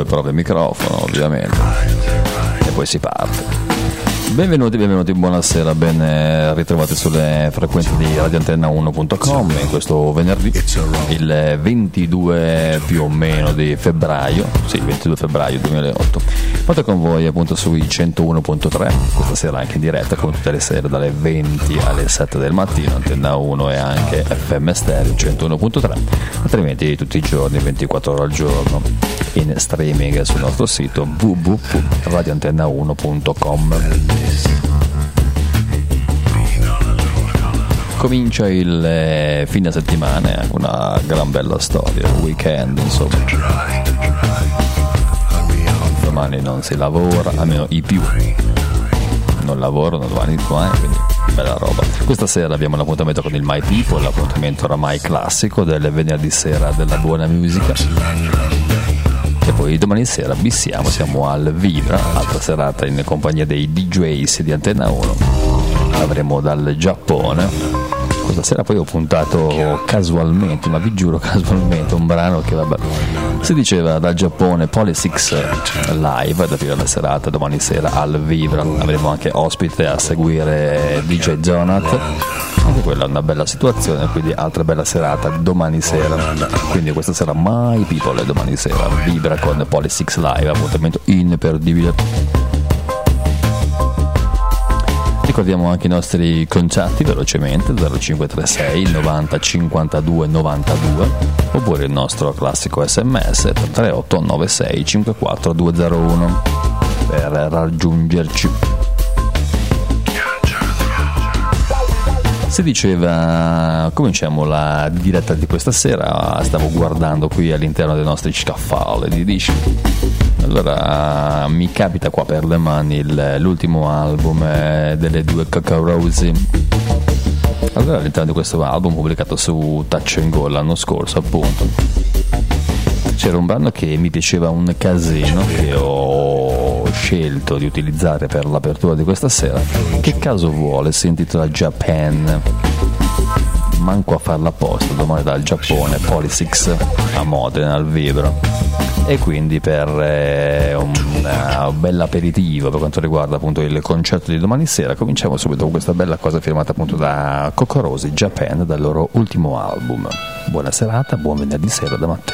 prove microfono ovviamente e poi si parte. Benvenuti, buonasera, ben ritrovati sulle frequenze di radioantenna1.com in questo venerdì, il 22 più o meno di febbraio, sì, 22 febbraio 2008. Fate con voi appunto sui 101.3, questa sera anche in diretta come tutte le sere dalle 20 alle 7 del mattino, Antenna 1 e anche FM Stereo 101.3, altrimenti tutti i giorni, 24 ore al giorno, in streaming sul nostro sito www.radioantenna1.com. Comincia il fine settimana, una gran bella storia, weekend insomma. Domani non si lavora, almeno i più non lavorano domani, quindi bella roba. Questa sera abbiamo un appuntamento con il My People, l'appuntamento oramai classico del venerdì sera della buona musica. E poi domani sera siamo al Vibra, altra serata in compagnia dei DJs di Antenna 1. Avremo dal Giappone. Questa sera poi ho puntato casualmente, ma vi giuro casualmente, un brano che vabbè, si diceva dal Giappone, Polysix Live, da aprire la serata domani sera al Vibra. Avremo anche ospite a seguire DJ Jonat, anche quella è una bella situazione, quindi altra bella serata domani sera. Quindi questa sera My People e domani sera Vibra con Polysix Live, appuntamento imperdibile. Ricordiamo anche i nostri contatti velocemente, 0536 90 52 92, oppure il nostro classico sms 338 96 54 201 per raggiungerci. Si diceva, cominciamo la diretta di questa sera, stavo guardando qui all'interno dei nostri scaffali di dischi. Allora mi capita qua per le mani l'ultimo album delle due Cocorose. Allora all'interno di questo album pubblicato su Touch and Go l'anno scorso appunto c'era un brano che mi piaceva un casino, che ho scelto di utilizzare per l'apertura di questa sera. Che caso vuole, si intitola Japan. Manco a farla apposta, domani dal Giappone, Polysix a Modena al Vibra. E quindi per un bel aperitivo per quanto riguarda appunto il concerto di domani sera, cominciamo subito con questa bella cosa firmata appunto da Cocorose, Japan, dal loro ultimo album. Buona serata, buon venerdì sera da Matteo.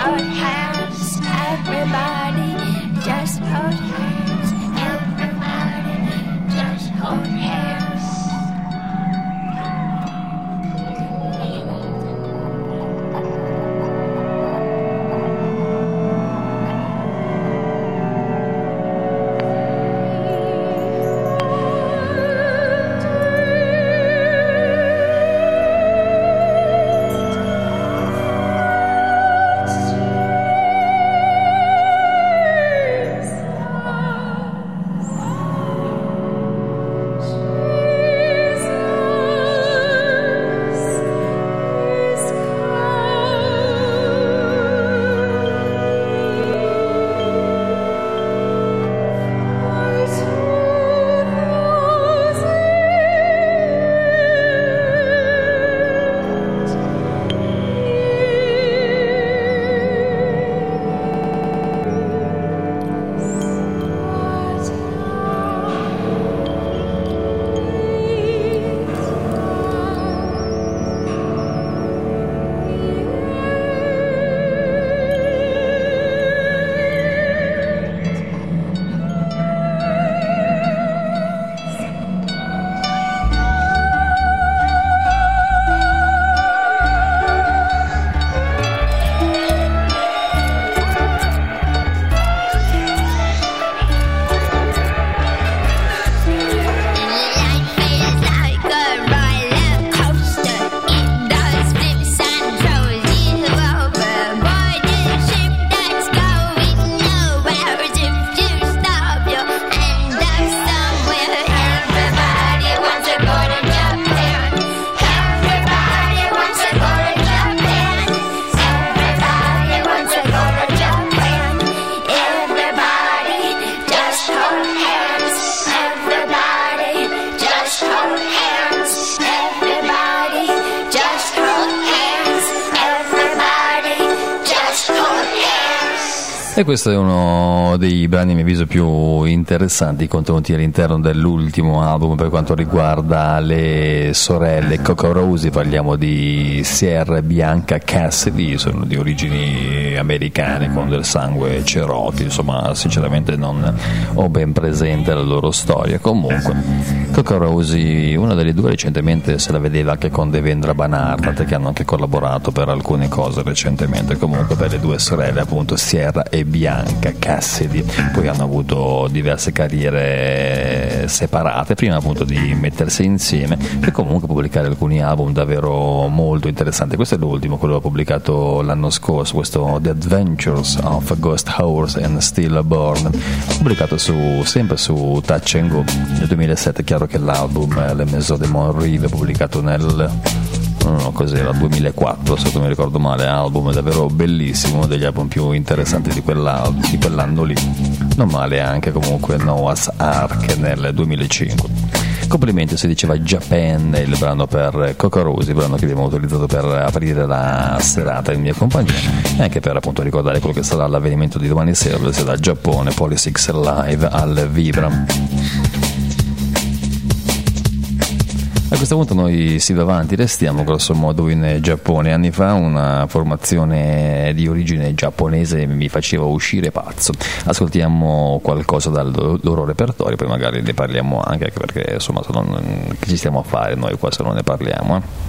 hold hands, everybody, just hold hands, everybody, just hold hands. E questo è uno dei brani a mio avviso più interessanti contenuti all'interno dell'ultimo album per quanto riguarda le sorelle Cocorose. Parliamo di Sierra e Bianca Cassidy, sono di origini americane con del sangue Cherokee, insomma sinceramente non ho ben presente la loro storia. Comunque Cocorose, una delle due recentemente se la vedeva anche con Devendra Banhart, che hanno anche collaborato per alcune cose recentemente. Comunque per le due sorelle appunto Sierra e Bianca Cassidy poi hanno avuto diverse carriere separate prima appunto di mettersi insieme e comunque pubblicare alcuni album davvero molto interessanti. Questo è l'ultimo, quello pubblicato l'anno scorso, questo The Adventures of Ghost Horse and Stillborn, pubblicato sempre su Touch and Go nel 2007. Chiaro che l'album Le Maison de Montrive, pubblicato nel cos'era, 2004 se non mi ricordo male, album davvero bellissimo, uno degli album più interessanti di quell'anno lì. Non male anche comunque Noah's Ark nel 2005. Complimenti, si diceva Japan, il brano per Cocorose, il brano che abbiamo utilizzato per aprire la serata in mia compagnia e anche per appunto ricordare quello che sarà l'avvenimento di domani sera, dove sarà Giappone Polysix Live al Vibram. A questo punto noi si va avanti, restiamo grosso modo in Giappone. Anni fa una formazione di origine giapponese mi faceva uscire pazzo. Ascoltiamo qualcosa dal loro repertorio, poi magari ne parliamo anche perché insomma che ci stiamo a fare noi qua se non ne parliamo,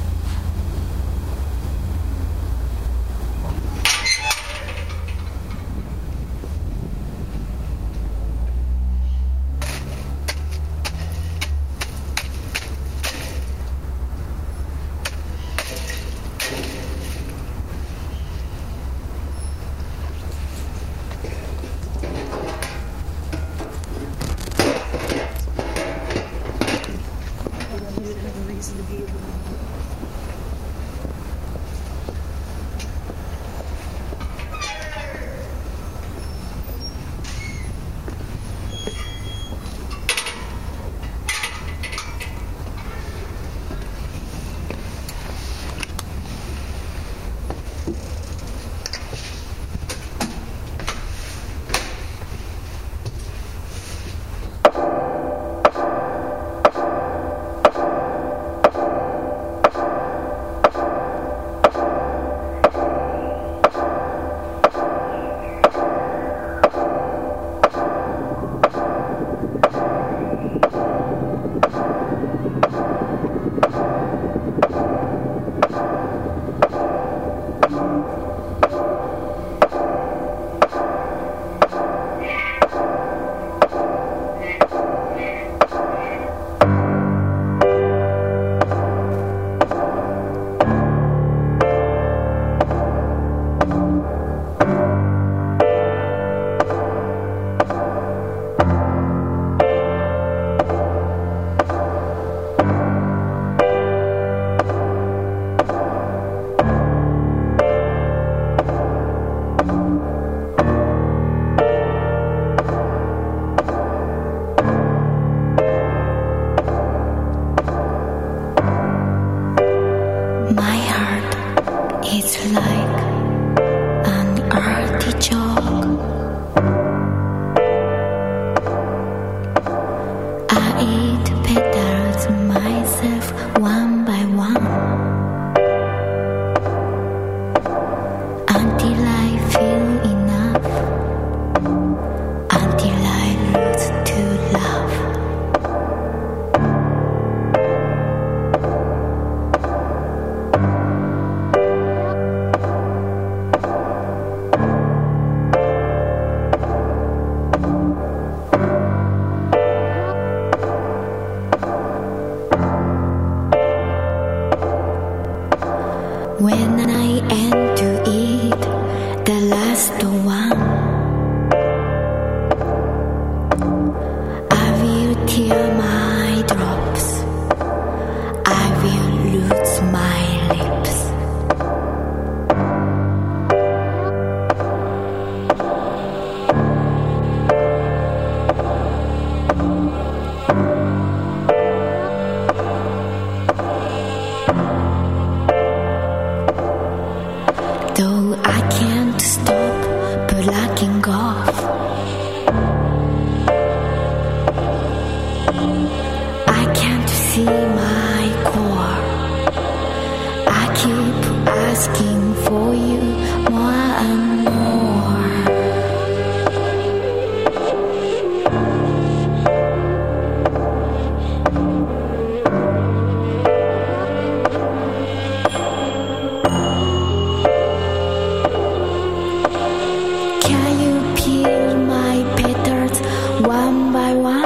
My heart is like an artichoke. I eat petals myself one by one until I feel enough, until I lose to love. When I end to eat the last one, I will tear my drops, I will lose my lips. Though I can't stop blacking off, I can't see my core. I keep asking for you more and more. Can you peel my petals one by one?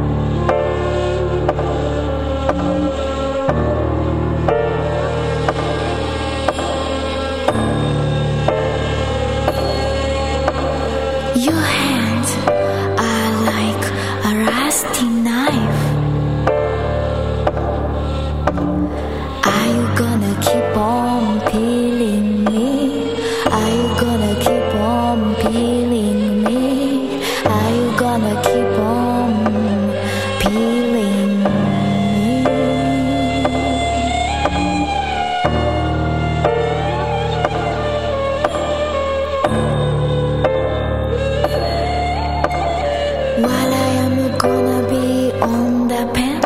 Your hands are like a rusty knife. Are you gonna keep on peeling me? Are you gonna keep on peeling me? Are you gonna keep on peeling me? While I am gonna be on the pen,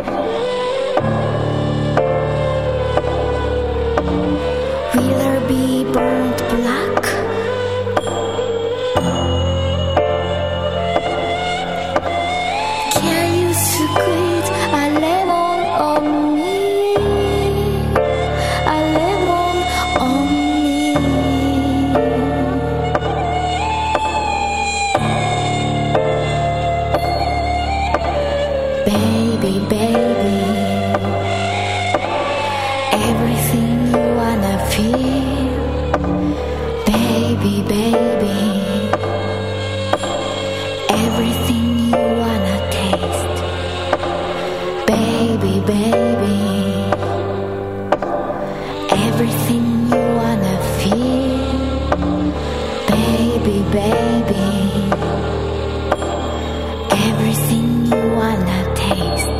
will there be burnt black? Can you squeeze a lemon on me? A lemon on me. Baby, baby, everything you wanna feel. Baby, baby, everything you wanna taste. Baby, baby, everything you wanna feel. Baby, baby, everything you wanna taste.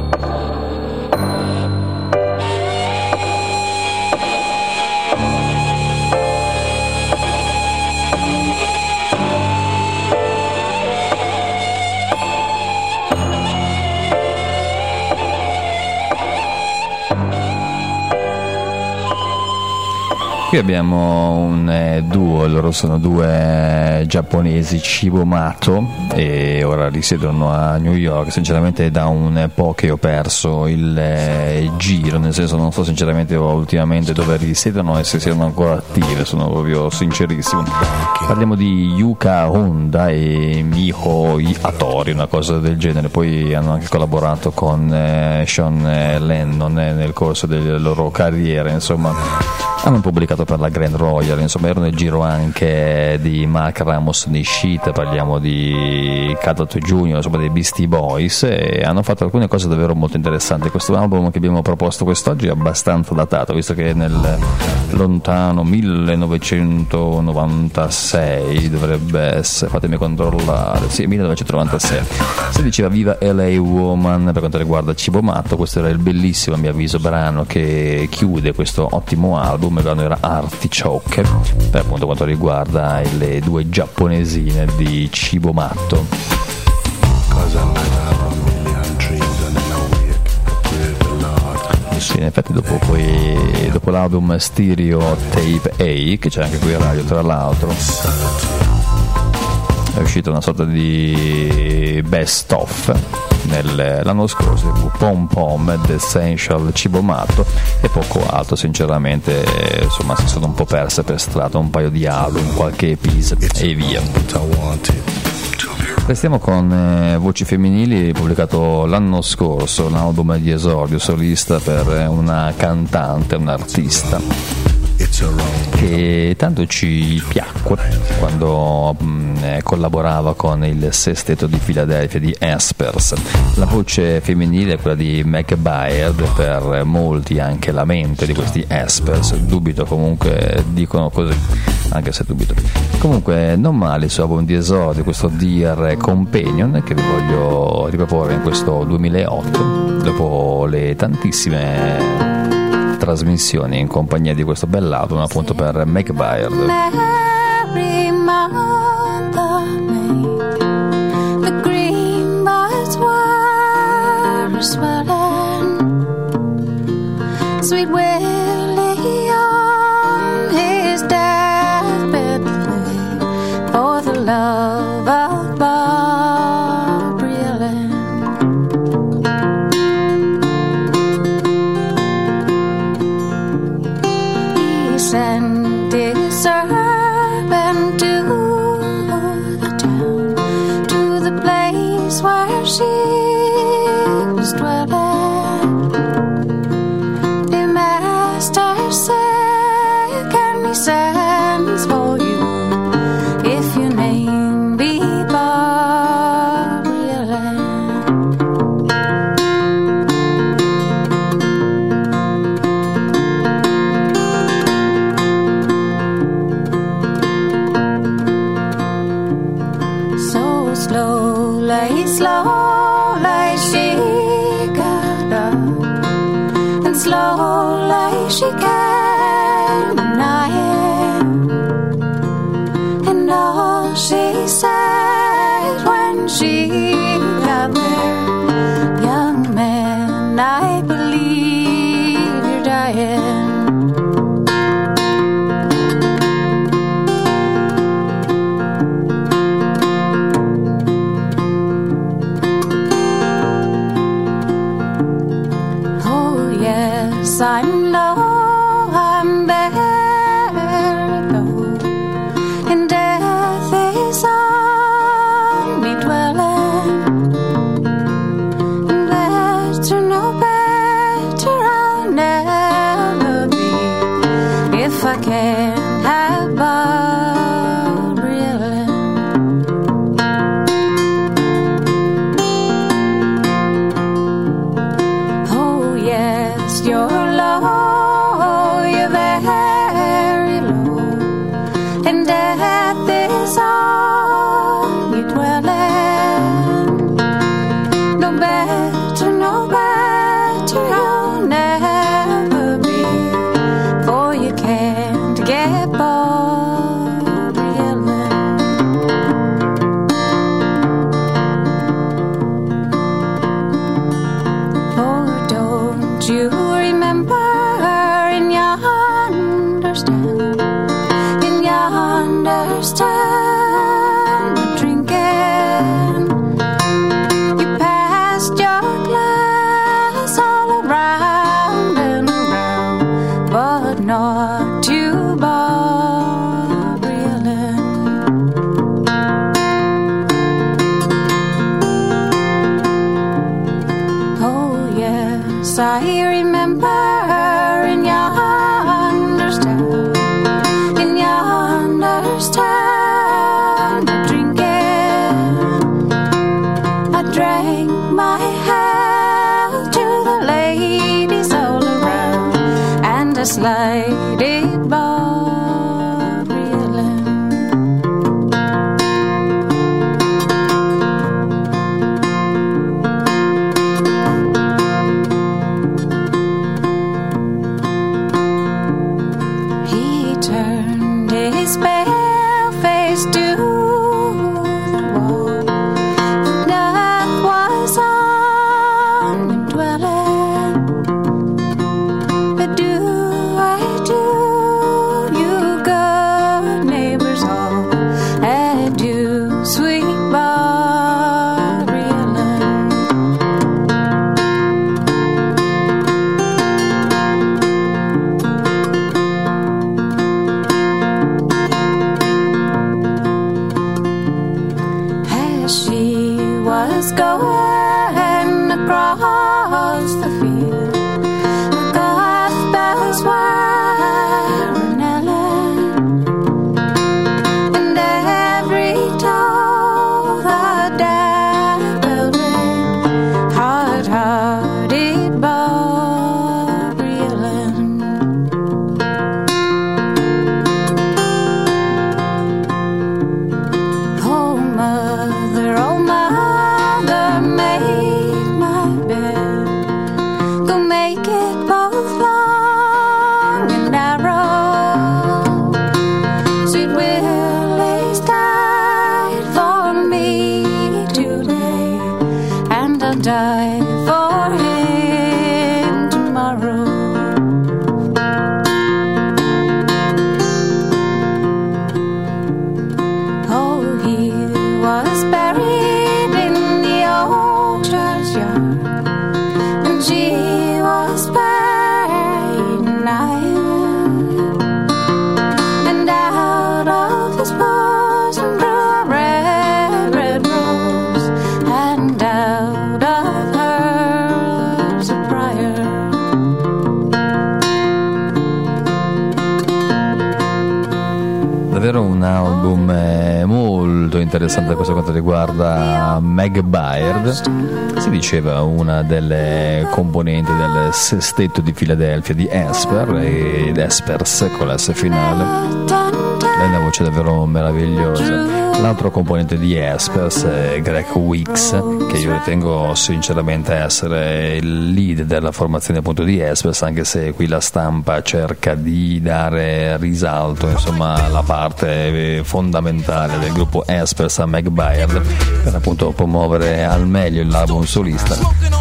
Qui abbiamo un duo, loro sono due giapponesi, Cibomato, e ora risiedono a New York. Sinceramente è da un po' che ho perso il giro, nel senso non so sinceramente ultimamente dove risiedono e se siano ancora attive, sono proprio sincerissimo. Parliamo di Yuka Honda e Miho Hattori, una cosa del genere. Poi hanno anche collaborato con Sean Lennon nel corso delle loro carriere, insomma. hanno pubblicato per la Grand Royal, insomma ero nel giro anche di Mark Ramos di Sheet, parliamo di Cadato Junior, insomma dei Beastie Boys, e hanno fatto alcune cose davvero molto interessanti. Questo album che abbiamo proposto quest'oggi è abbastanza datato, visto che nel lontano 1996 dovrebbe essere, fatemi controllare, sì, 1996 si diceva Viva LA Woman per quanto riguarda Cibo Matto. Questo era il bellissimo, a mio avviso, brano che chiude questo ottimo album. Il brano era Artichoke, per appunto quanto riguarda le due giapponesine di Cibo Matto. Sì, in effetti dopo l'album Stereo Tape A, che c'è anche qui a radio tra l'altro, è uscita una sorta di best of l'anno scorso, Pom Pom ed Essential Cibo Matto e poco altro. Sinceramente insomma si sono un po' perse per strada un paio di album, qualche EP e via. Restiamo con voci femminili, pubblicato l'anno scorso un album di esordio solista per una cantante, un'artista che tanto ci piacque quando collaborava con il sestetto di Filadelfia di Espers. La voce femminile è quella di Meg Baird, per molti anche la mente di questi Espers, dubito, comunque dicono così, anche se dubito. Comunque non male il suo album di esordio, questo Dear Companion, che vi voglio riproporre in questo 2008 dopo le tantissime trasmissioni in compagnia di questo bell'album, appunto per Meg Baird. Sweet Willie on his deathbed for the love of Barbara Allen. He sent his servant to the town, to the place where she was dwelling. Sends for you if your name be Barbara Allen. So slowly, slowly she got up, and slowly she came nigh. She said when she got there, young man, I believe you're dying. was going across the field. The golf bells were knelling, and every toe the daffodil ring, hard-hearted Bob reeling. Oh mother, make my bed. Go make it both long and narrow. Sweet Willie's died for me today, and I'll die for him tomorrow. Oh, he was buried in the old churchyard, and she was buried in iron. And out of his bosom grew a red, red rose, and out of hers a briar. Davvero un album molto interessante per quanto riguarda Meg Baird. Si diceva una delle componenti del sestetto di Filadelfia di Esper, ed Espers con l'S finale. Lei ha una voce davvero meravigliosa. L'altro componente di Espers è Greg Weeks, che io ritengo sinceramente essere il lead della formazione appunto di Espers, anche se qui la stampa cerca di dare risalto insomma alla parte fondamentale del gruppo Espers a Meg Baird, per appunto promuovere al meglio l'album solista.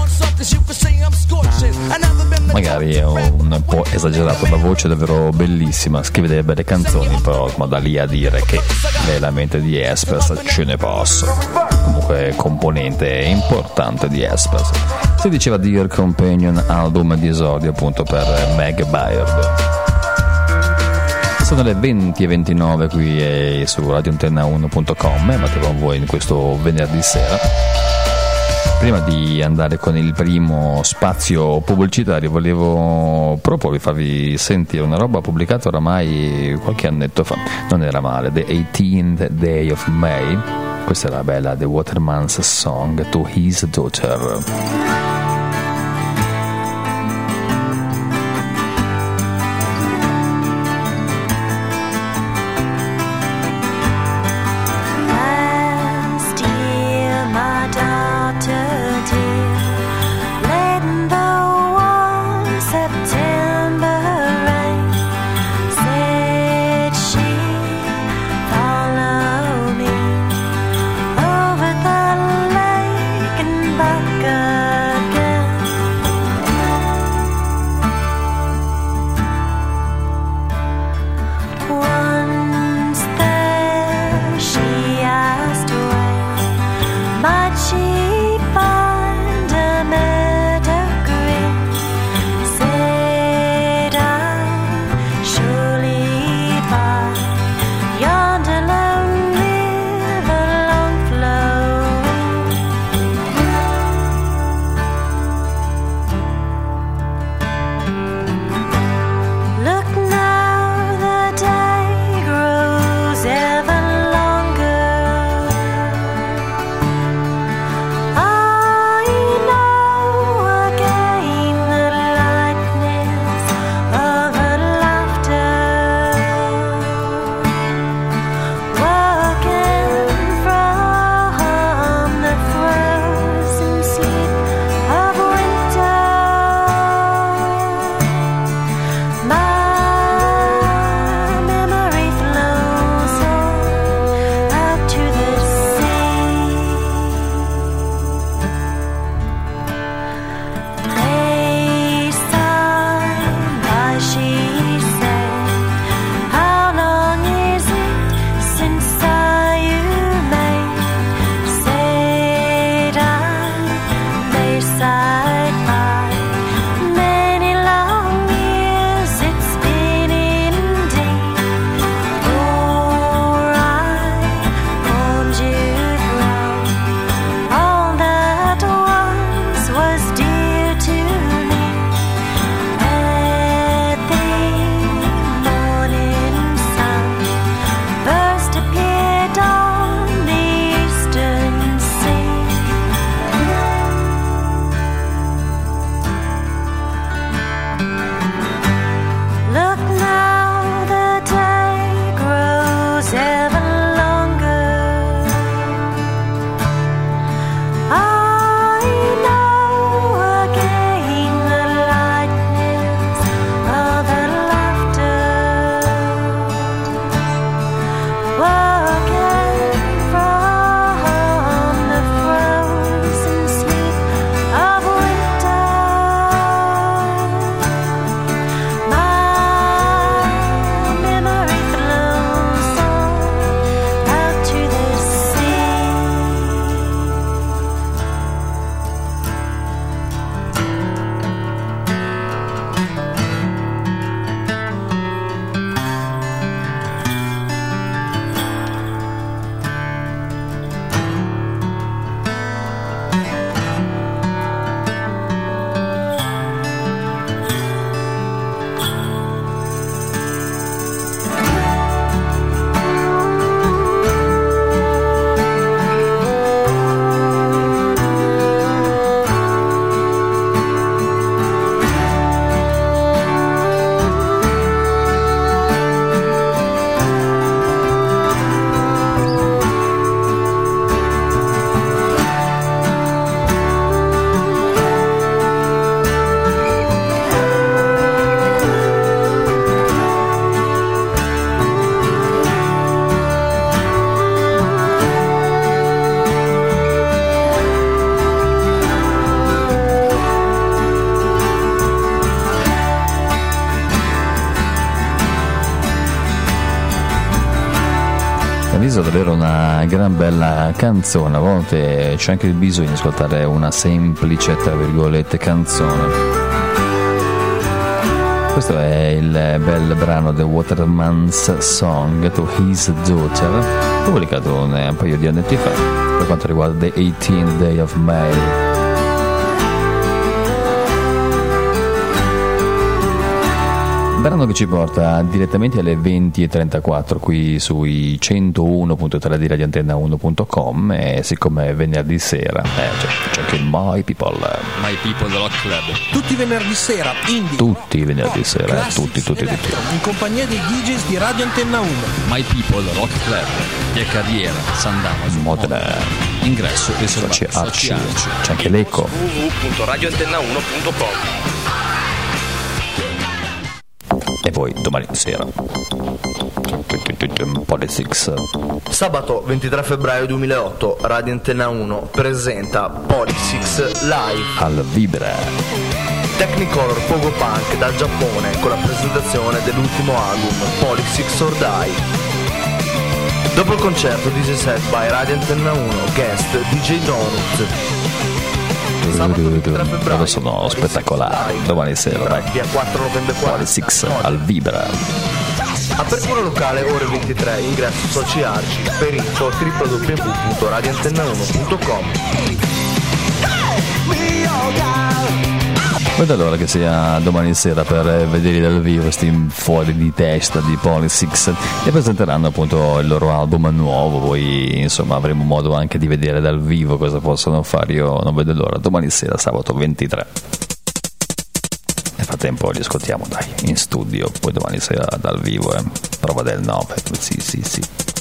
Magari è un po' esagerato, la voce è davvero bellissima, scrive delle belle canzoni, però ma da lì a dire che nella mente di Espers ce ne posso. Comunque componente importante di Espers. Si diceva Dear Companion, album di esordio appunto per Meg Baird. Sono le 20:29 qui su radioantenna1.com, ma con voi in questo venerdì sera. Prima di andare con il primo spazio pubblicitario volevo proporvi, farvi sentire una roba pubblicata oramai qualche annetto fa, non era male, The 18th Day of May. Questa era bella, The Waterman's Song to His Daughter. Over the lake in Bucca davvero una gran bella canzone. A volte c'è anche il bisogno di ascoltare una semplice, tra virgolette, canzone. Questo è il bel brano The Waterman's Song to His Daughter, pubblicato un paio di anni fa per quanto riguarda The 18th Day of May. Brano che ci porta direttamente alle 20:34 qui sui 101.3 di radioantenna1.com, e siccome è venerdì sera c'è anche il My People Rock Club. Tutti i venerdì sera, indie, tutti i venerdì sera, tutti in compagnia dei DJs di Radio Antenna 1. My People Rock Club, via Carriera, Sandamo, Modena. Ingresso riservato Soci Arci. C'è anche l'eco. www.radioantenna1.com. E poi domani sera Politics. Sabato 23 febbraio 2008 Radio Antenna 1 presenta Politics Live al Vibra. Technicolor Pogo Punk dal Giappone, con la presentazione dell'ultimo album Politics or Die. Dopo il concerto DJ set by Radio Antenna 1, guest DJ Donut. Loro sono spettacolari. Domani sera, dai. Via 4 novembre 46 al Vibra. Apertura locale ore 23, ingresso Soci Arci, per info www.radioantenna1.com. Ed allora che sia domani sera per vedere dal vivo questi fuori di testa di Politics, e presenteranno appunto il loro album nuovo. Poi insomma avremo modo anche di vedere dal vivo cosa possono fare. Io non vedo l'ora. Domani sera, sabato 23. Nel frattempo li ascoltiamo, dai, in studio. Poi domani sera dal vivo, prova del 9. Sì.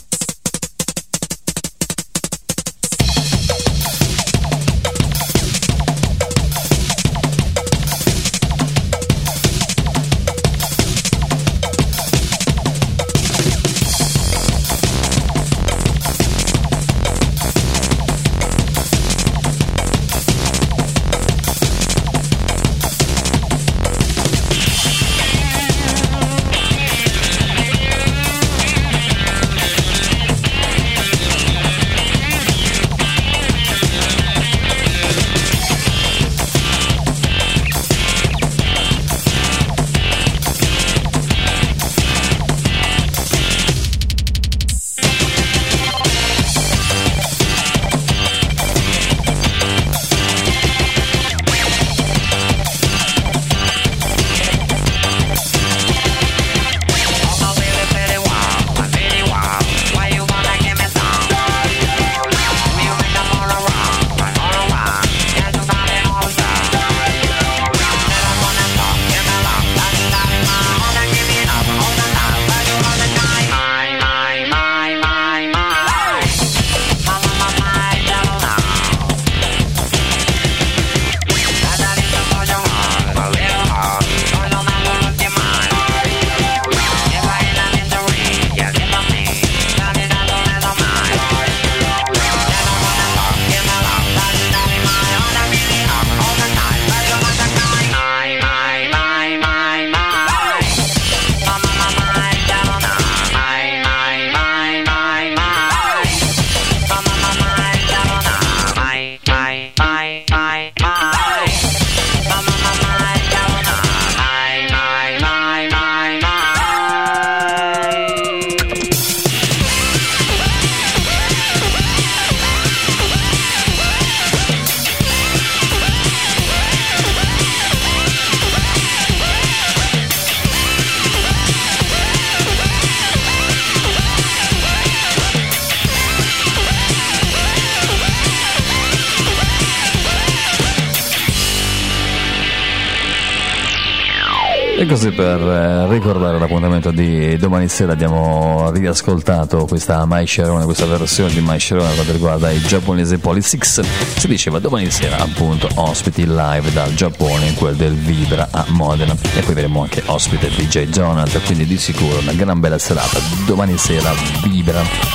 E così, per ricordare l'appuntamento di domani sera, abbiamo riascoltato questa My Sharona, questa versione di My Sharona per quanto riguarda i giapponesi Politics. Si diceva domani sera appunto ospiti live dal Giappone in quel del Vibra a Modena, e poi vedremo anche ospite DJ Jonathan, quindi di sicuro una gran bella serata domani sera Vibra.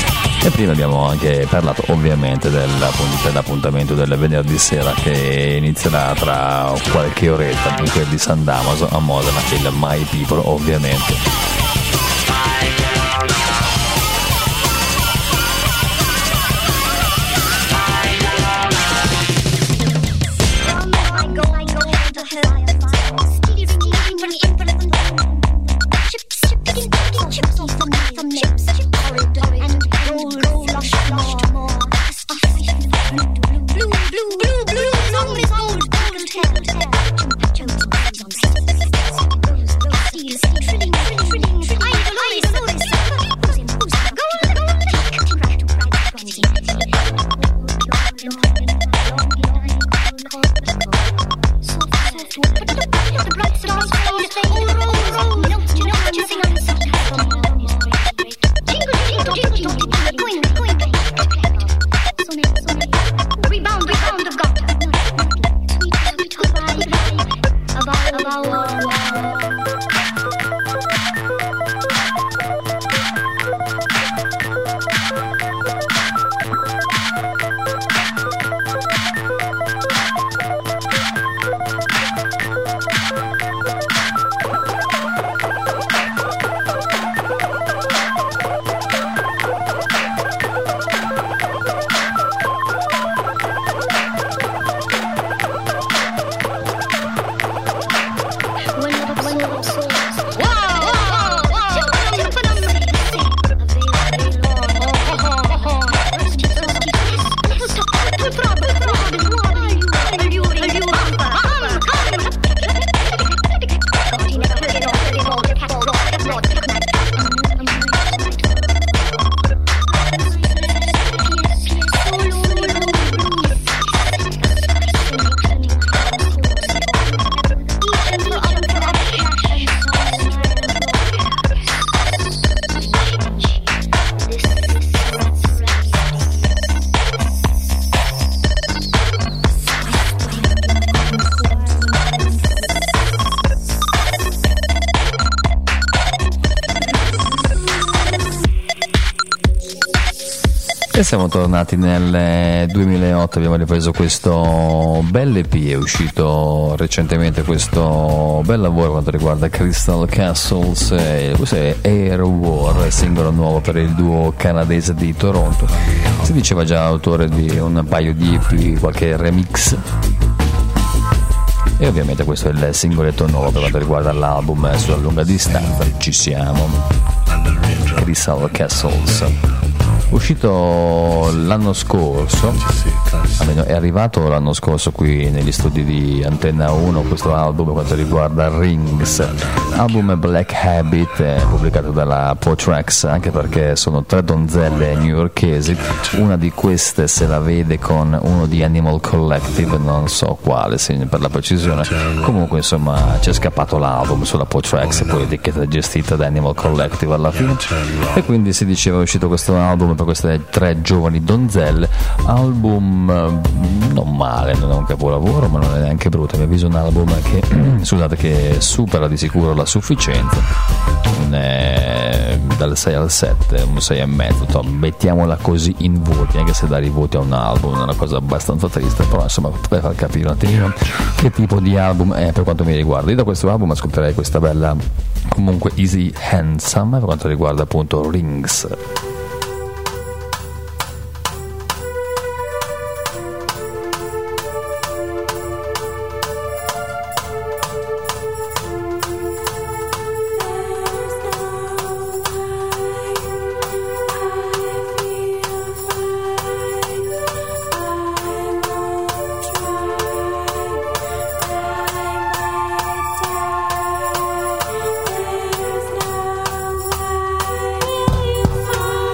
E prima abbiamo anche parlato ovviamente dell'appuntamento del venerdì sera, che inizierà tra qualche oretta in quel di San Damaso a Modena, il My People ovviamente. E siamo tornati nel 2008, abbiamo ripreso questo bel EP, è uscito recentemente questo bel lavoro per quanto riguarda Crystal Castles, questo è Air War, singolo nuovo per il duo canadese di Toronto. Si diceva già autore di un paio di EP, qualche remix. E ovviamente questo è il singoletto nuovo per quanto riguarda l'album sulla lunga distanza. Ci siamo. Crystal Castles. Uscito l'anno scorso, almeno è arrivato l'anno scorso qui negli studi di Antenna 1 questo album per quanto riguarda Rings, album Black Habit, pubblicato dalla Potrax, anche perché sono 3 donzelle newyorkesi, una di queste se la vede con uno di Animal Collective, non so quale per la precisione, comunque insomma c'è scappato l'album sulla Potrax, poi etichetta gestita da Animal Collective alla fine, e quindi si diceva è uscito questo album per queste 3 giovani donzelle, album non male, non è un capolavoro ma non è neanche brutto, mi avviso un album che scusate, che supera di sicuro la sufficienza, dal 6 al 7, un 6,5, mettiamola così in voti, anche se dare i voti a un album è una cosa abbastanza triste, però insomma per far capire un attimino che tipo di album è per quanto mi riguarda. Io da questo album ascolterei questa bella comunque Easy Handsome per quanto riguarda appunto Rings. Far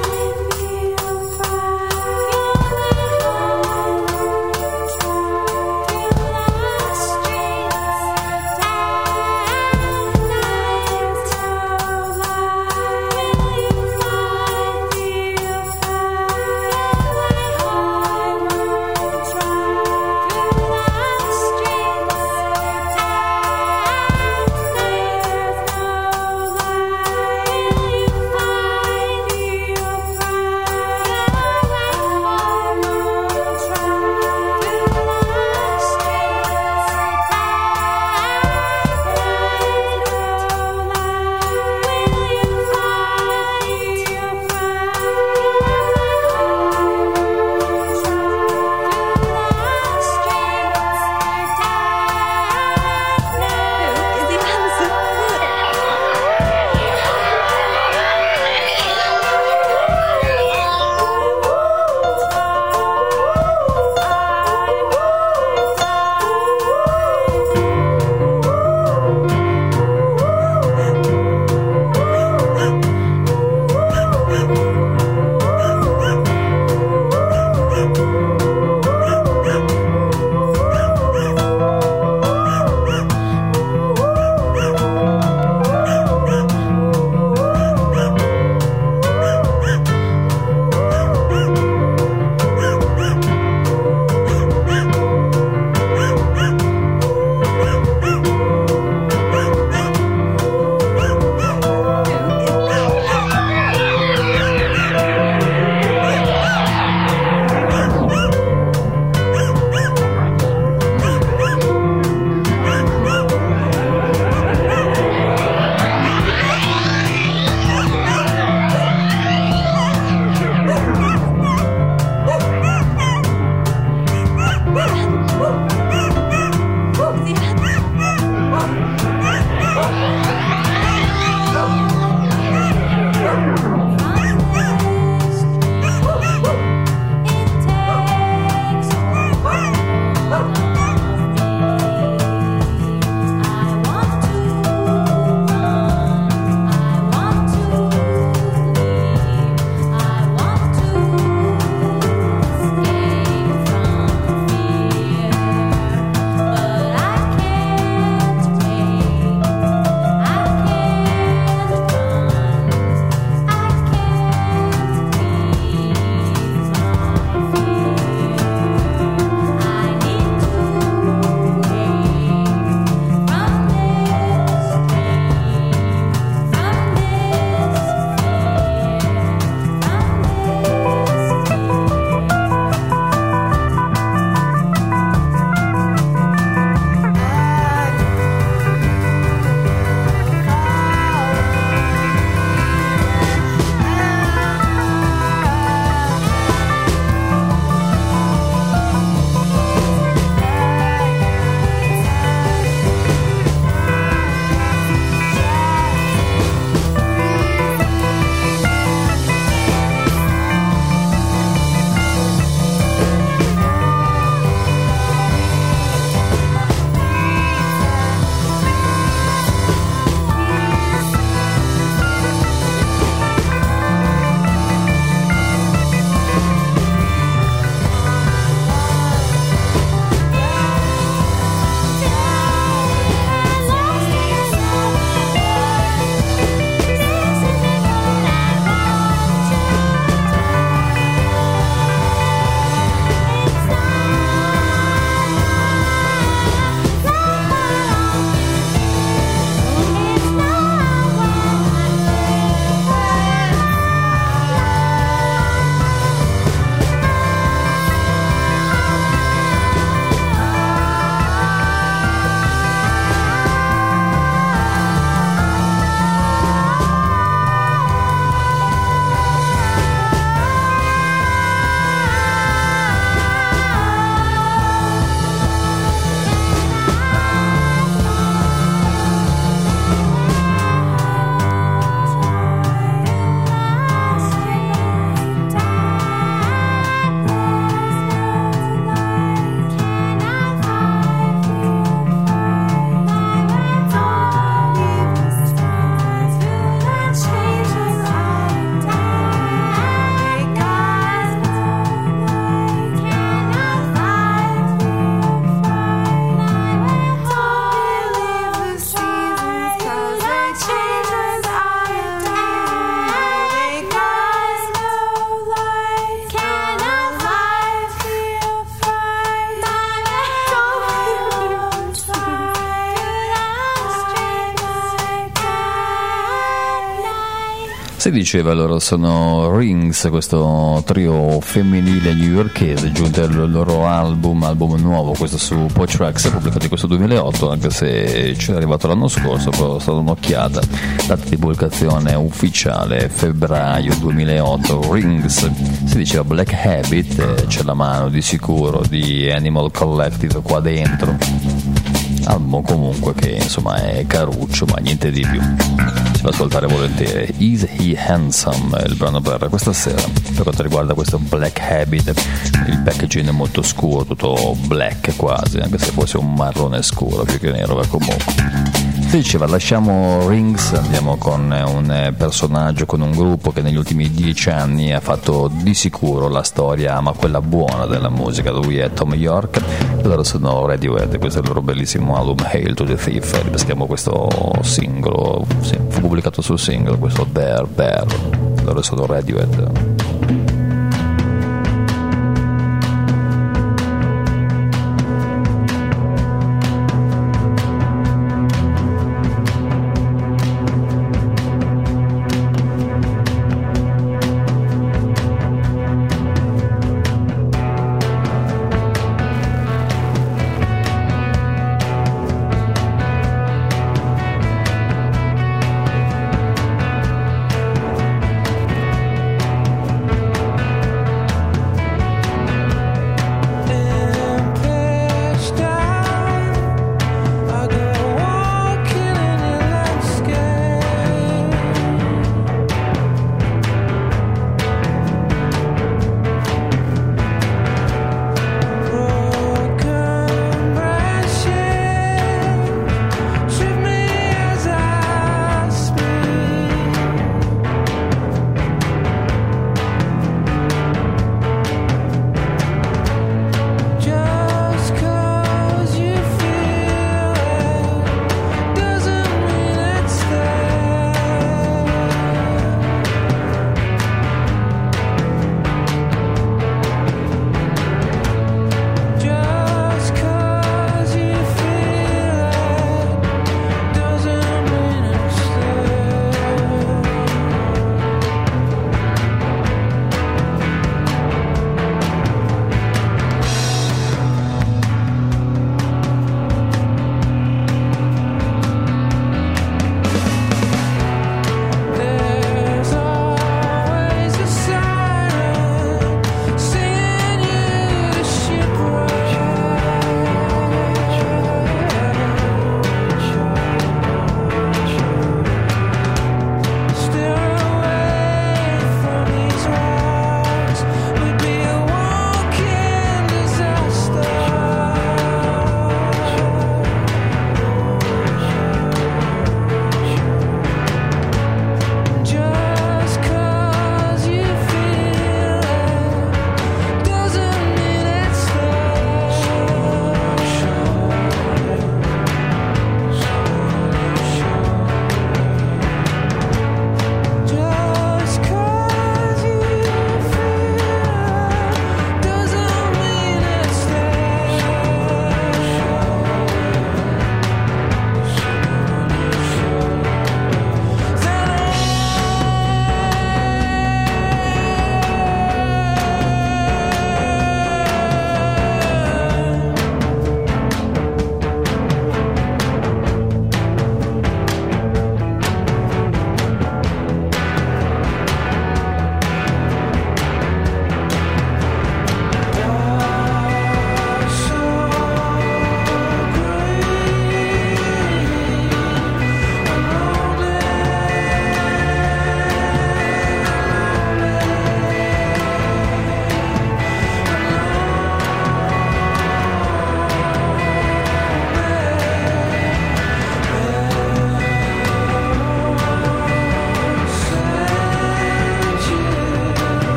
Si diceva, loro sono Rings, questo trio femminile newyorkese, giunto al loro album nuovo, questo su Poi Tracks, pubblicato in questo 2008, anche se ci è arrivato l'anno scorso, però è stata un'occhiata. Data di pubblicazione ufficiale febbraio 2008. Rings, si diceva Black Habit, c'è la mano di sicuro di Animal Collective qua dentro. Album comunque che insomma è caruccio, ma niente di più. Si fa ascoltare volentieri. Is He Handsome è il brano per questa sera. Per quanto riguarda questo Black Habit, il packaging è molto scuro, tutto black quasi, anche se fosse un marrone scuro più che nero, ma comunque. Si diceva, lasciamo Rings, andiamo con un personaggio, con un gruppo che negli ultimi 10 anni ha fatto di sicuro la storia, ma quella buona della musica. Lui è Tom York, loro sono Radiohead, questo è il loro bellissimo album Hail to the Thief. Ripeschiamo questo singolo, sì, fu pubblicato sul singolo, questo There, loro sono Radiohead.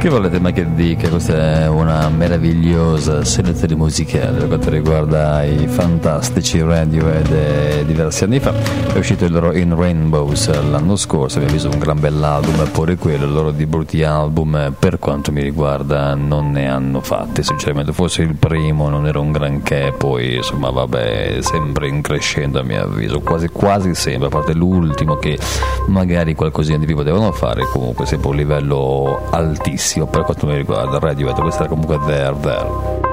Che volete ma che dica, questa è una meravigliosa selezione musicale per quanto riguarda i fantastici Radiohead diversi anni fa. È uscito il loro In Rainbows l'anno scorso, abbiamo visto un gran bell'album, eppure quello, il loro debutti album per quanto mi riguarda non ne hanno fatti, sinceramente. Forse il primo non era un granché, poi insomma vabbè, sempre in crescendo a mio avviso, quasi sempre, a parte l'ultimo che magari qualcosina di più potevano fare, comunque sempre un livello altissimo per quanto mi riguarda. Radiohead, questa era comunque There.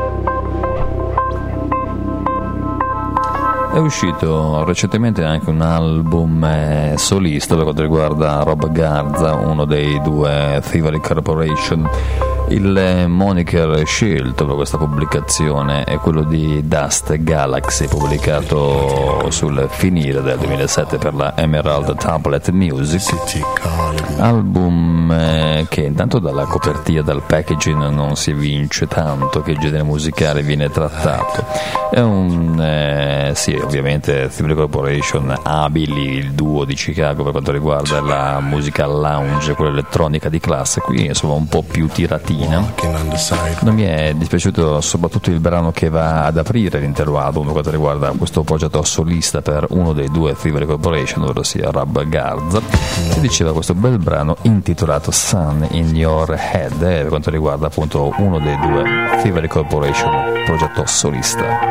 È uscito recentemente anche un album solista per quanto riguarda Rob Garza, uno dei due Thievery Corporation. Il moniker scelto per questa pubblicazione è quello di Dust Galaxy, pubblicato sul finire del 2007 per la Emerald Tablet Music. Album che intanto dalla copertina, dal packaging non si evince tanto che genere musicale viene trattato. È un sì, ovviamente Thievery Corporation, abili, il duo di Chicago per quanto riguarda la musica lounge, quella elettronica di classe. Qui insomma un po' più tiratina. Non mi è dispiaciuto soprattutto il brano che va ad aprire l'intero album per quanto riguarda questo progetto solista per uno dei due Thievery Corporation, ovvero sia Rob Garza. Si diceva questo bel brano intitolato Sun in Your Head, per quanto riguarda appunto uno dei due Thievery Corporation, progetto solista.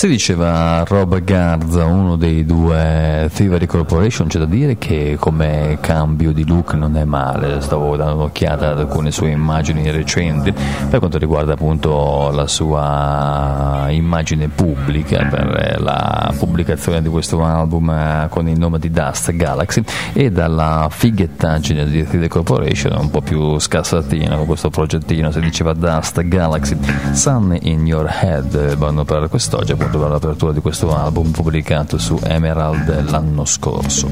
Si diceva Rob Garza, uno dei due Thievery Corporation. C'è da dire che come cambio di look non è male, stavo dando un'occhiata ad alcune sue immagini recenti per quanto riguarda appunto la sua immagine pubblica per la pubblicazione di questo album con il nome di Dust Galaxy, e dalla fighettaggine di Thievery Corporation un po' più scassatina con questo progettino. Si diceva Dust Galaxy, Sun in Your Head, vanno per quest'oggi appunto per l'apertura di questo album pubblicato su Emerald l'anno scorso.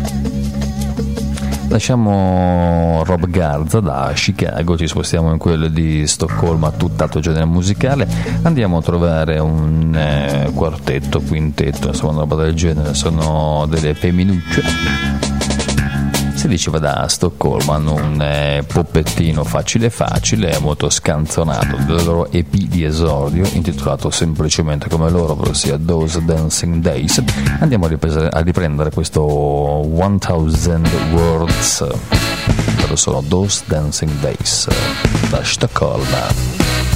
Lasciamo Rob Garza da Chicago, ci spostiamo in quello di Stoccolma, tutt'altro genere musicale. Andiamo a trovare un quartetto, quintetto, insomma una roba del genere, sono delle femminucce. Si diceva da Stoccolma, hanno un poppettino facile molto scanzonato del loro EP di esordio intitolato semplicemente come loro, ossia Those Dancing Days. Andiamo a riprendere questo 1000 Words, loro sono Those Dancing Days da Stoccolma.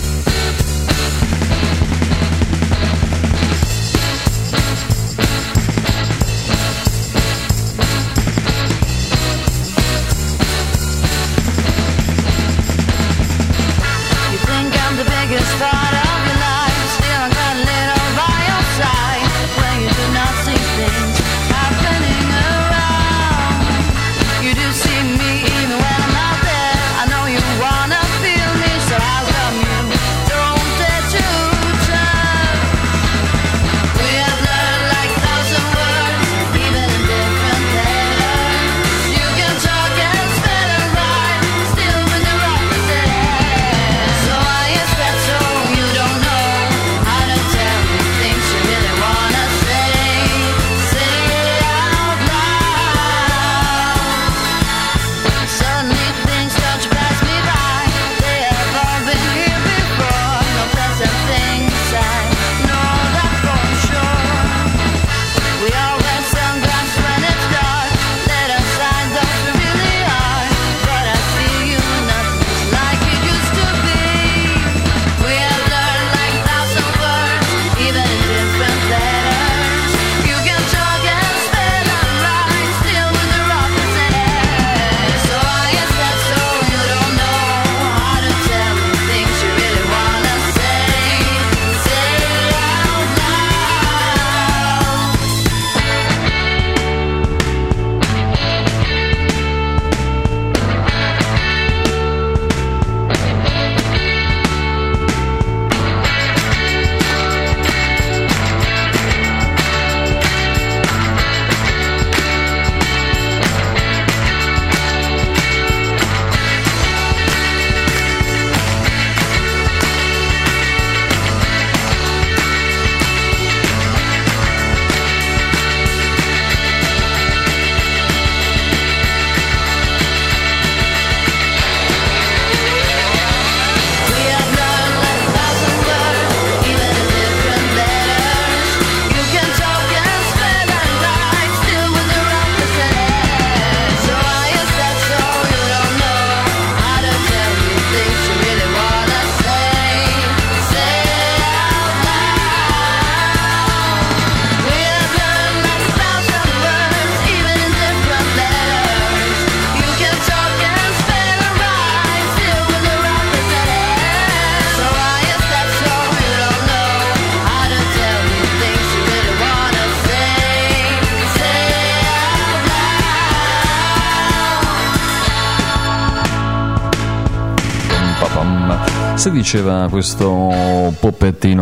Si diceva questo poppettino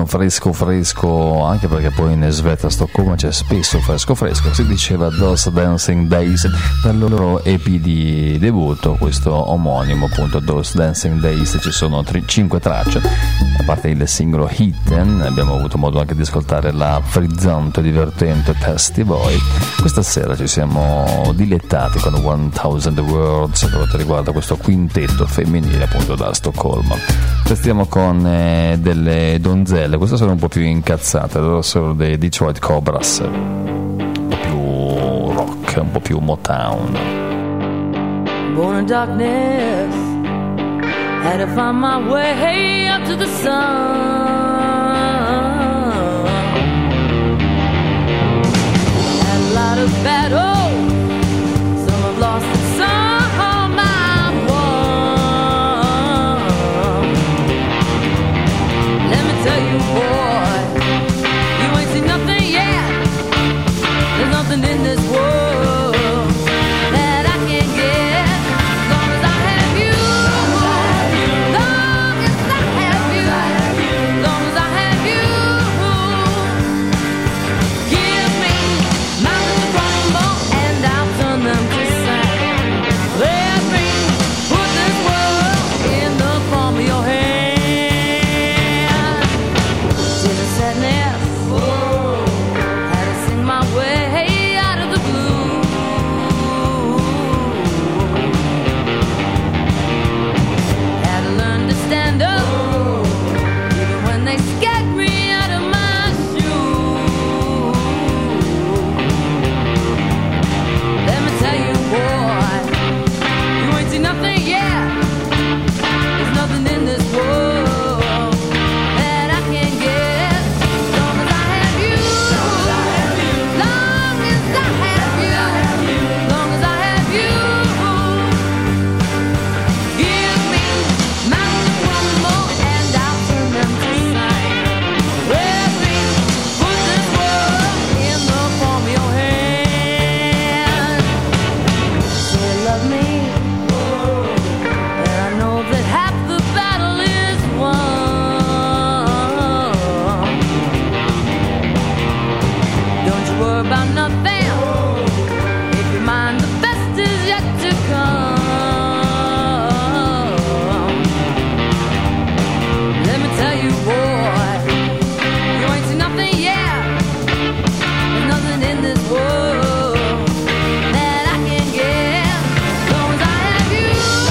fresco, anche perché poi in Svezia, Stoccolma c'è spesso fresco, si diceva Those Dancing Days dal loro EP di debutto, questo omonimo appunto Those Dancing Days. Ci sono 5 tracce, a parte il singolo Hidden, abbiamo avuto modo anche di ascoltare la frizzante, divertente Testy Boy. Questa sera ci siamo dilettati con 1000 Words per quanto riguarda questo quintetto femminile appunto da Stoccolma. Restiamo con delle donzelle, queste sono un po' più incazzate, loro sono dei Detroit Cobras, un po' più rock, un po' più Motown. Born in darkness, had to find my way up to the sun. endless battle. Some have lost and some have won. Let me tell you, boy, you ain't seen nothing yet. There's nothing in this world that I can't get. As long as I have you, long as I have you, long as I have you. Give me mountains to crumble and I'll turn them to sand. Let me put this world in the palm of your hand. To the sadness, had to sing my way out of the blue. Had to learn to stand up, even when they scared me out of my shoes. Let me tell you, boy, you ain't seen nothing yet. There's nothing in this world that I can't get. As long as I have you, long as I have you, long as I have you. Give me mountains to crumble and I'll turn them to sand. Let me put this world in the palm of your hand. Say you love me, and I know that half the battle is won. Don't you worry about nothing. If you mind, the best is yet to come. Let me tell you, boy, you ain't seen nothing yet. There's nothing in this world that I can get. As long as I have you,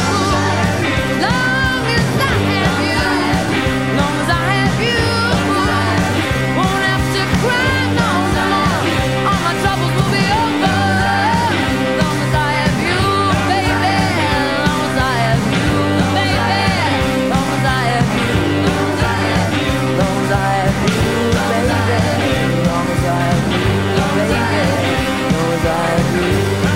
long as I have you, long as I have you. Won't have to cry no more. All my troubles will be over. Long as I have you, baby. Long as I have you, baby. Long as I have you, long as I have you, long as I have you, baby. Long as I have you, baby. Long as I have you.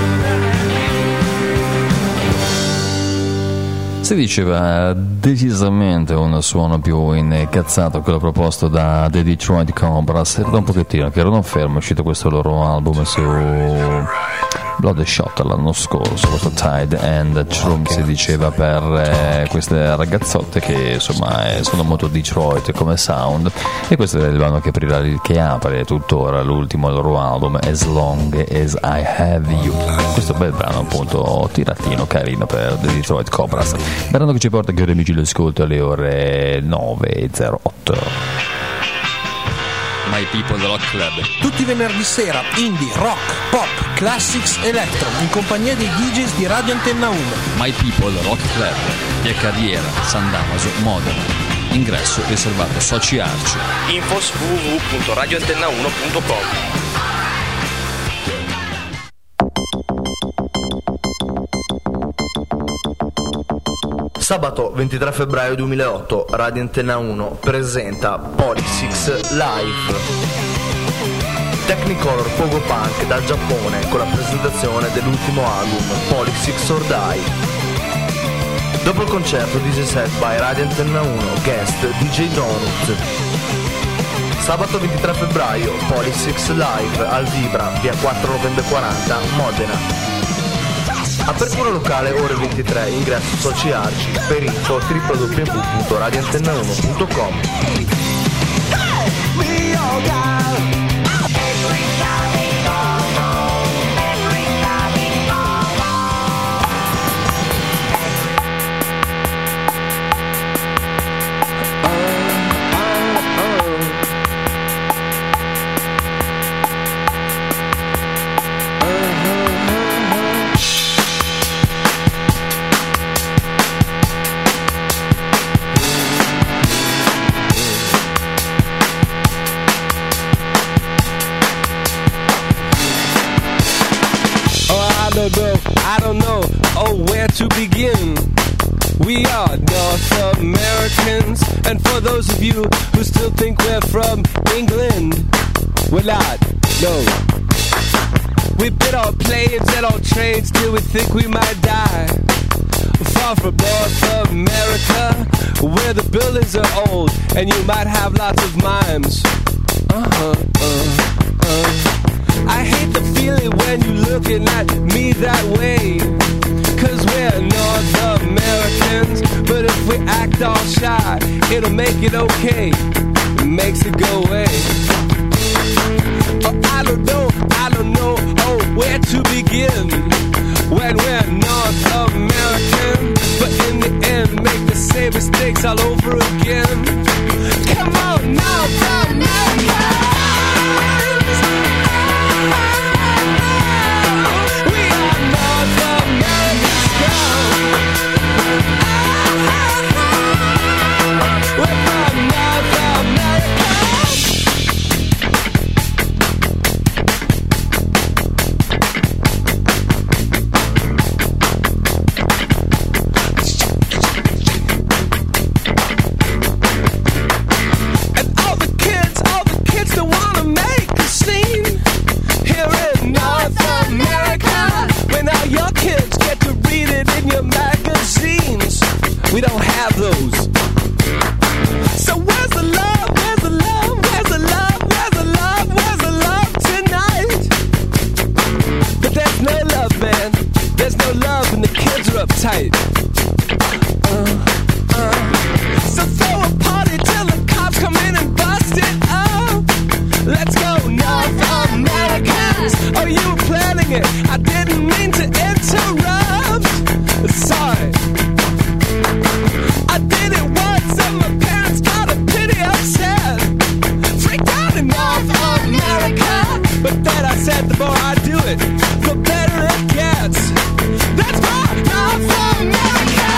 Si diceva decisamente un suono più incazzato, quello proposto da The Detroit Cobras. Era da un pochettino che erano fermi, è uscito questo loro album su Bloodshot l'anno scorso, questo Tide and Trum, si diceva per queste ragazzotte che insomma sono molto Detroit come sound, e questo è il brano che apre tuttora l'ultimo loro album, As Long As I Have You. Questo bel brano appunto tiratino carino per The Detroit Cobras, brano che ci porta, cari amici, l'ascolto alle ore 9:08. My People Rock Club. Tutti i venerdì sera, indie, rock, pop, classics, electro, in compagnia dei DJs di Radio Antenna 1. My People Rock Club. Via Carriera, San Damaso, Modena. Ingresso riservato a soci Arci. Info su www.radioantenna1.com. Sabato 23 febbraio 2008, Radio Antenna 1 presenta Polysix Live. Technicolor Pogo Punk dal Giappone con la presentazione dell'ultimo album, Polysix or Die. Dopo il concerto DJ set by Radio Antenna 1, guest DJ Donut. Sabato 23 febbraio, Polysix Live al Vibra, via 4 novembre 40, Modena. Apertura locale ore 23, ingresso soci Arci, per info www.radioantenna1.com. I don't know, where to begin. We are North Americans, and for those of you who still think we're from England, we're not, no. We bid on planes and on trains till we think we might die. Far from North America, where the buildings are old and you might have lots of mimes. I hate the feeling when you're looking at me that way. Cause we're North Americans, but if we act all shy, it'll make it okay. It makes it go away. Oh, I don't know, oh, where to begin when we're North American, but in the end make the same mistakes all over again. Come on, North America. We don't have those. So where's the love? Where's the love? Where's the love? Where's the love? Where's the love tonight? But there's no love, man. There's no love and the kids are uptight. So throw a party till the cops come in and bust it up. Let's go, North Americans. Oh, you were planning it. I didn't mean to interrupt. Sorry. I did it once and my parents got a pity upset. Freaked out in North America. But then I said the more I do it, the better it gets. That's right, North America.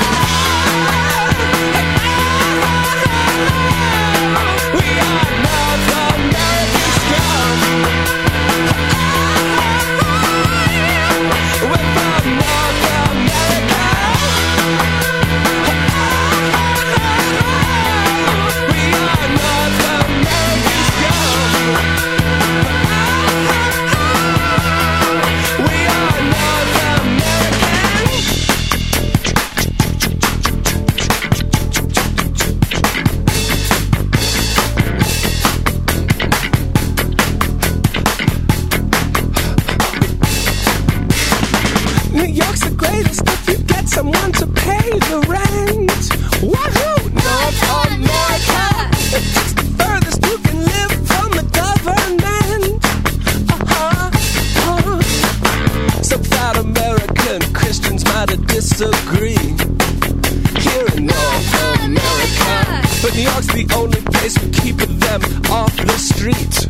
We are North American scum. We're from North America. Someone to pay the rent. Wahoo! North America. It's the furthest you can live from the government. Some proud American Christians might disagree here in North America, but New York's the only place for keeping them off the street.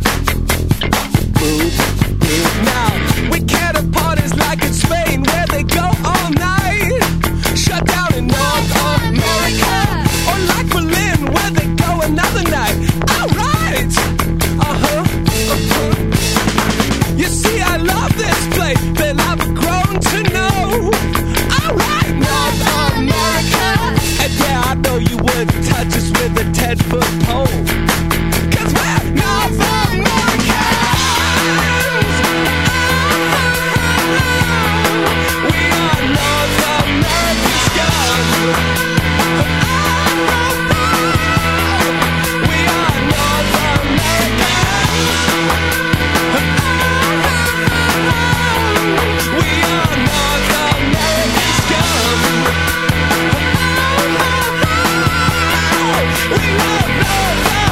Now we can't have parties like in Spain where they go all night. Shut down in North America, or like Berlin where they go another night. Alright, You see, I love this place that I've grown to know. Alright, North America, and yeah, I know you wouldn't touch us with a 10-foot pole. Cause we're North America. We are North American scum. We are North Americans. We are North American scum. We are North America.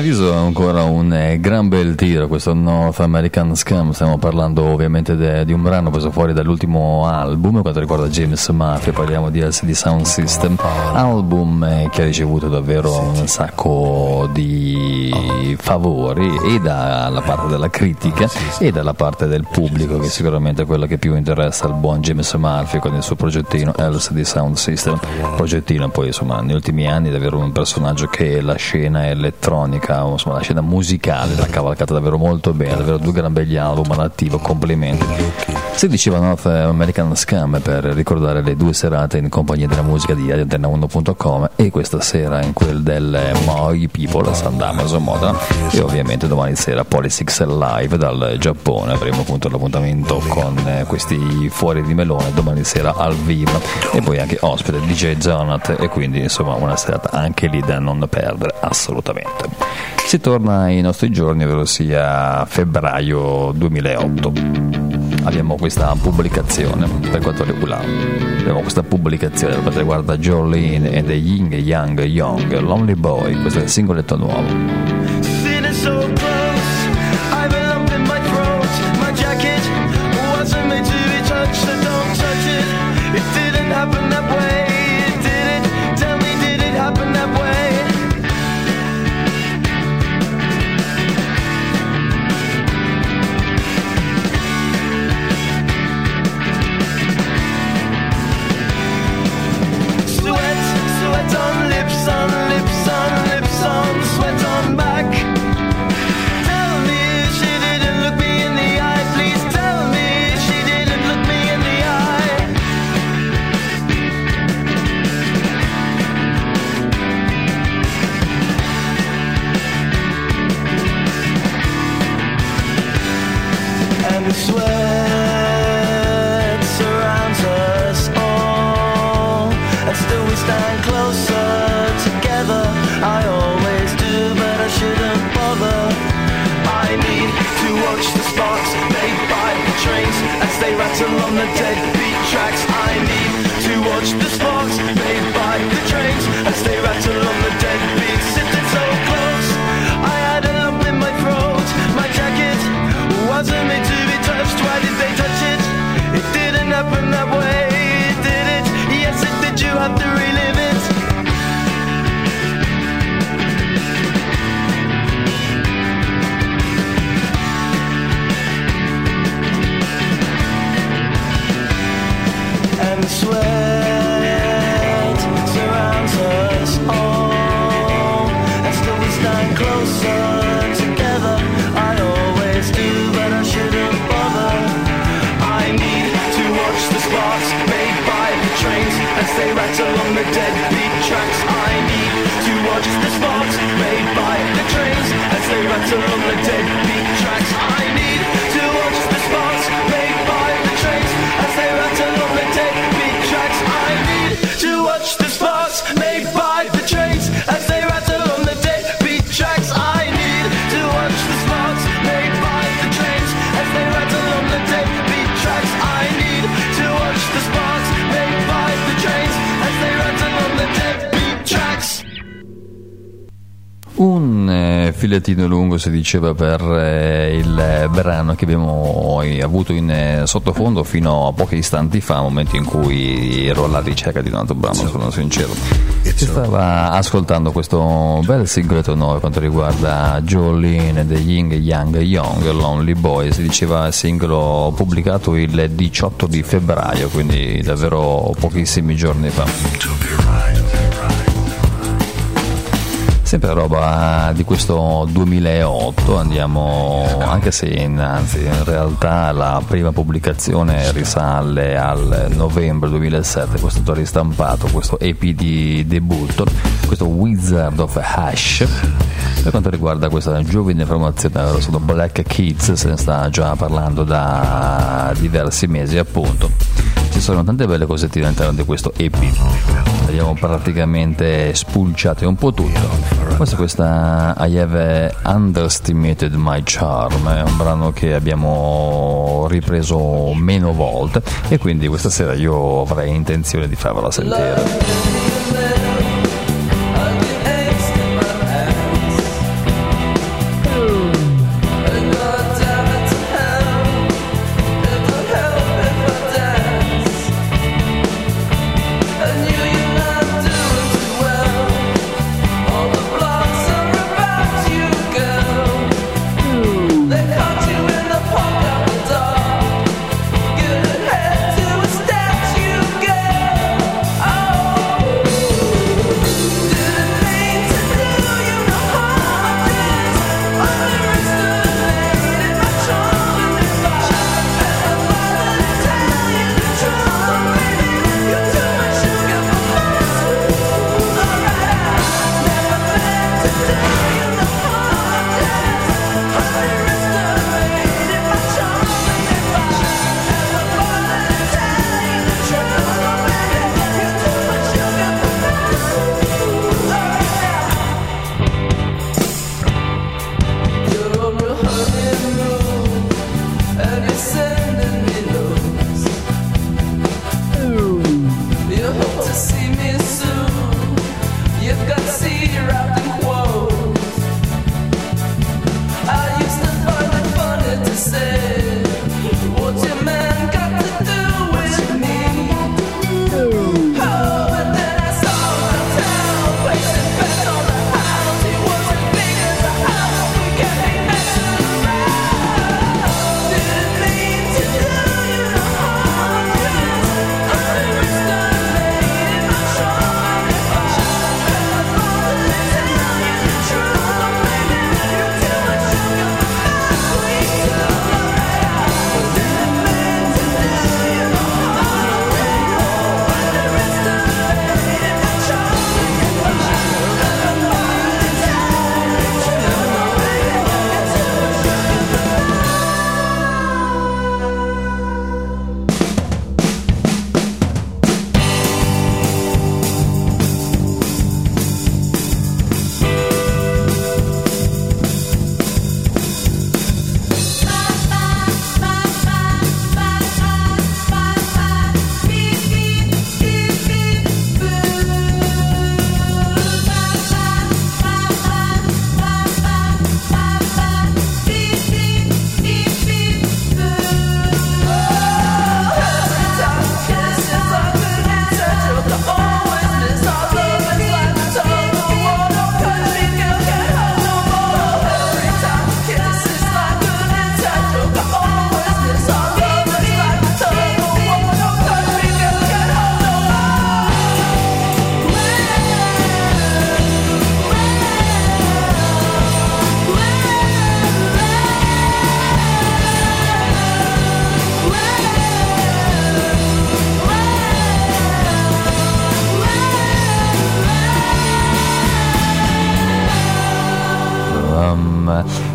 avviso è ancora un gran bel tiro questo North American Scam. Stiamo parlando ovviamente di un brano preso fuori dall'ultimo album quanto riguarda James Murphy. Parliamo di LCD Sound System, album che ha ricevuto davvero un sacco di favori e dalla parte della critica e dalla parte del pubblico, che sicuramente è quello che più interessa al buon James Murphy con il suo progettino LCD Sound System. Progettino poi insomma negli ultimi anni è davvero un personaggio che la scena elettronica, insomma la scena musicale l'ha cavalcata davvero molto bene, davvero due gran begli album all'attivo, complimenti. Si diceva North American Scam per ricordare le due serate in compagnia della musica di Antenna1.com e questa sera in quel del My People a San Damaso Modena, e ovviamente domani sera Polysix Live dal Giappone. Avremo appunto l'appuntamento con questi fuori di melone domani sera al vivo, e poi anche ospite DJ Jonat, e quindi insomma una serata anche lì da non perdere assolutamente. Si torna ai nostri giorni, ovvero sia febbraio 2008. Abbiamo questa pubblicazione per quanto riguarda Jolene e The Ying Yang Young, Lonely Boy. Questo è il singoletto nuovo. Sitting so close, I've a lump in my throat. My jacket wasn't meant to be touched, so don't touch it. It didn't happen that way. Did it? Tell me, did it happen that way? Sweat on lips, on lips, on lips, on sweat on back. Tell me she didn't look me in the eye. Please tell me she didn't look me in the eye. And the sweat surrounds us all, and still we stand closer together. I always do, but I shouldn't bother. I need to watch the sparks made by the trains as they rattle on the deadbeat tracks. I need to watch the sparks made by the trains as they rattle on the deadbeat. Sitting so close, I had a lump in my throat. My jacket wasn't made to be touched. Why did they touch it? It didn't happen that way, did it? Yes, it did. You have to relive it. And the sweat surrounds us all, and still we stand closer together. I always do, but I shouldn't bother. I need to watch the sparks made by the trains as they rattle on the deadbeat tracks. I need to watch the sparks made by the trains as they rattle on the deadbeat tracks. I need to watch the sparks made by the trains as they rattle on the deadbeat tracks. I need to watch the sparks made by the trains as they rattle on the deadbeat tracks. I need to watch the sparks made by the trains as they rattle on the deadbeat tracks. I need to watch the sparks made by the trains as they rattle on the deadbeat tracks. Un filettino lungo si diceva per il brano che abbiamo avuto in sottofondo fino a pochi istanti fa, momenti in cui ero alla ricerca di un altro brano, sono sincero. Si stava ascoltando questo bel singoletto nuovo per quanto riguarda Jolene e The Ying Yang Young, Lonely Boy. Si diceva singolo pubblicato il 18 di febbraio, quindi davvero pochissimi giorni fa. Sempre roba di questo 2008, andiamo, anche se in realtà la prima pubblicazione risale al novembre 2007, questo è stato ristampato, questo EP di debutto, questo Wizard of Hash. Per quanto riguarda questa giovane formazione, sono Black Kids, se ne sta già parlando da diversi mesi appunto. Ci sono tante belle cosettine all'interno di questo EP, abbiamo praticamente spulciato un po' tutto. Questa I Have Underestimated My Charm è un brano che abbiamo ripreso meno volte e quindi questa sera io avrei intenzione di farvela sentire.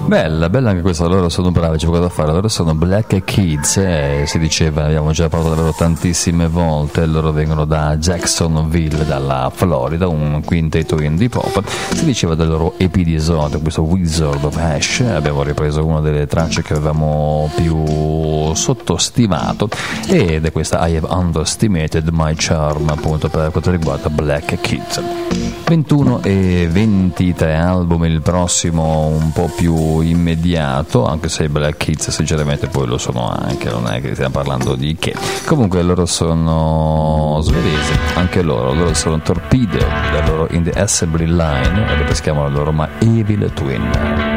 Bella anche questa, loro sono bravi, c'è qualcosa da fare, loro sono Black Kids, si diceva, abbiamo già parlato di loro tantissime volte, loro vengono da Jacksonville, dalla Florida, un quintetto indie pop, si diceva del loro EP di esordio, questo Wizard of Ash, abbiamo ripreso una delle tracce che avevamo più sottostimato ed è questa I Have Underestimated My Charm, appunto per quanto riguarda Black Kids. 21 e 23 album, il prossimo un po' più immediato, anche se i Black Kids sinceramente poi lo sono anche, non è che stiamo parlando di che. Comunque loro sono svedesi, anche loro sono Torpedo, da loro In the Assembly Line, e ripeschiamo la loro My Evil Twin.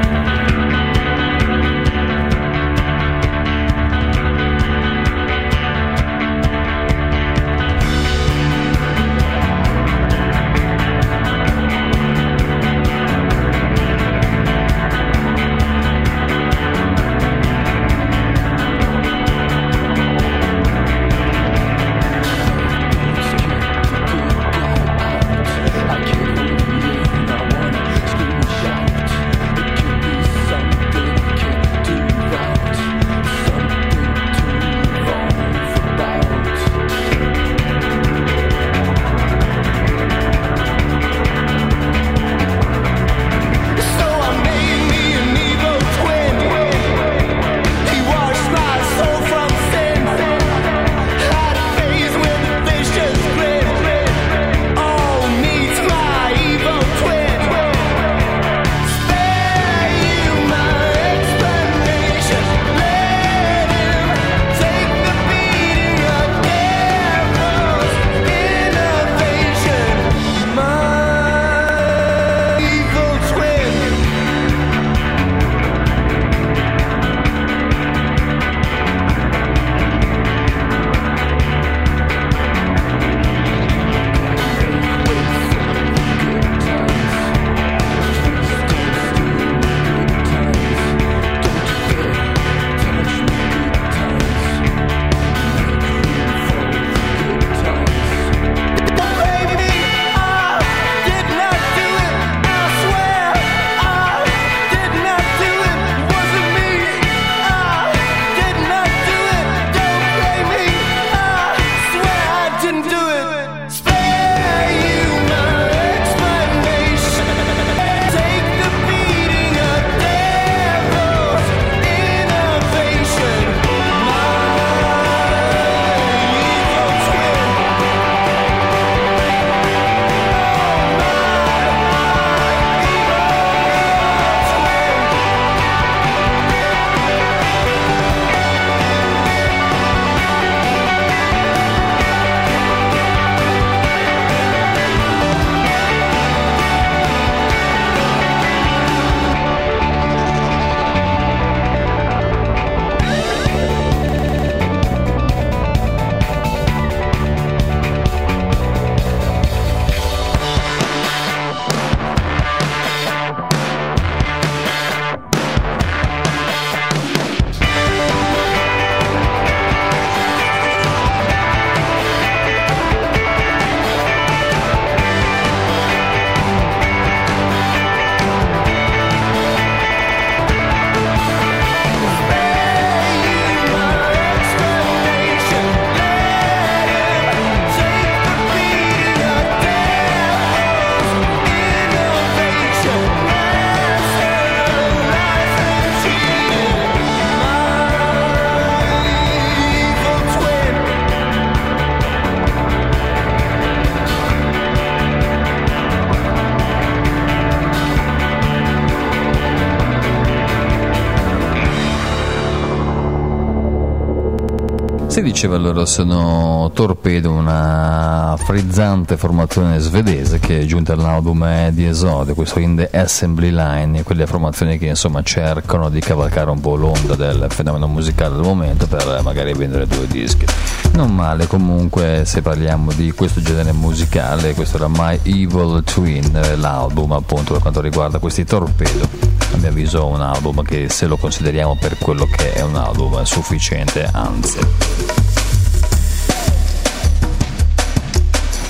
Si diceva loro sono Torpedo, una frizzante formazione svedese che è giunta all'album di esordio, questo In the Assembly Line, quelle formazioni che insomma cercano di cavalcare un po' l'onda del fenomeno musicale del momento per magari vendere 2 dischi. Non male comunque se parliamo di questo genere musicale. Questo era My Evil Twin, l'album appunto per quanto riguarda questi Torpedo. A mio avviso è un album che, se lo consideriamo per quello che è un album, è sufficiente, anzi.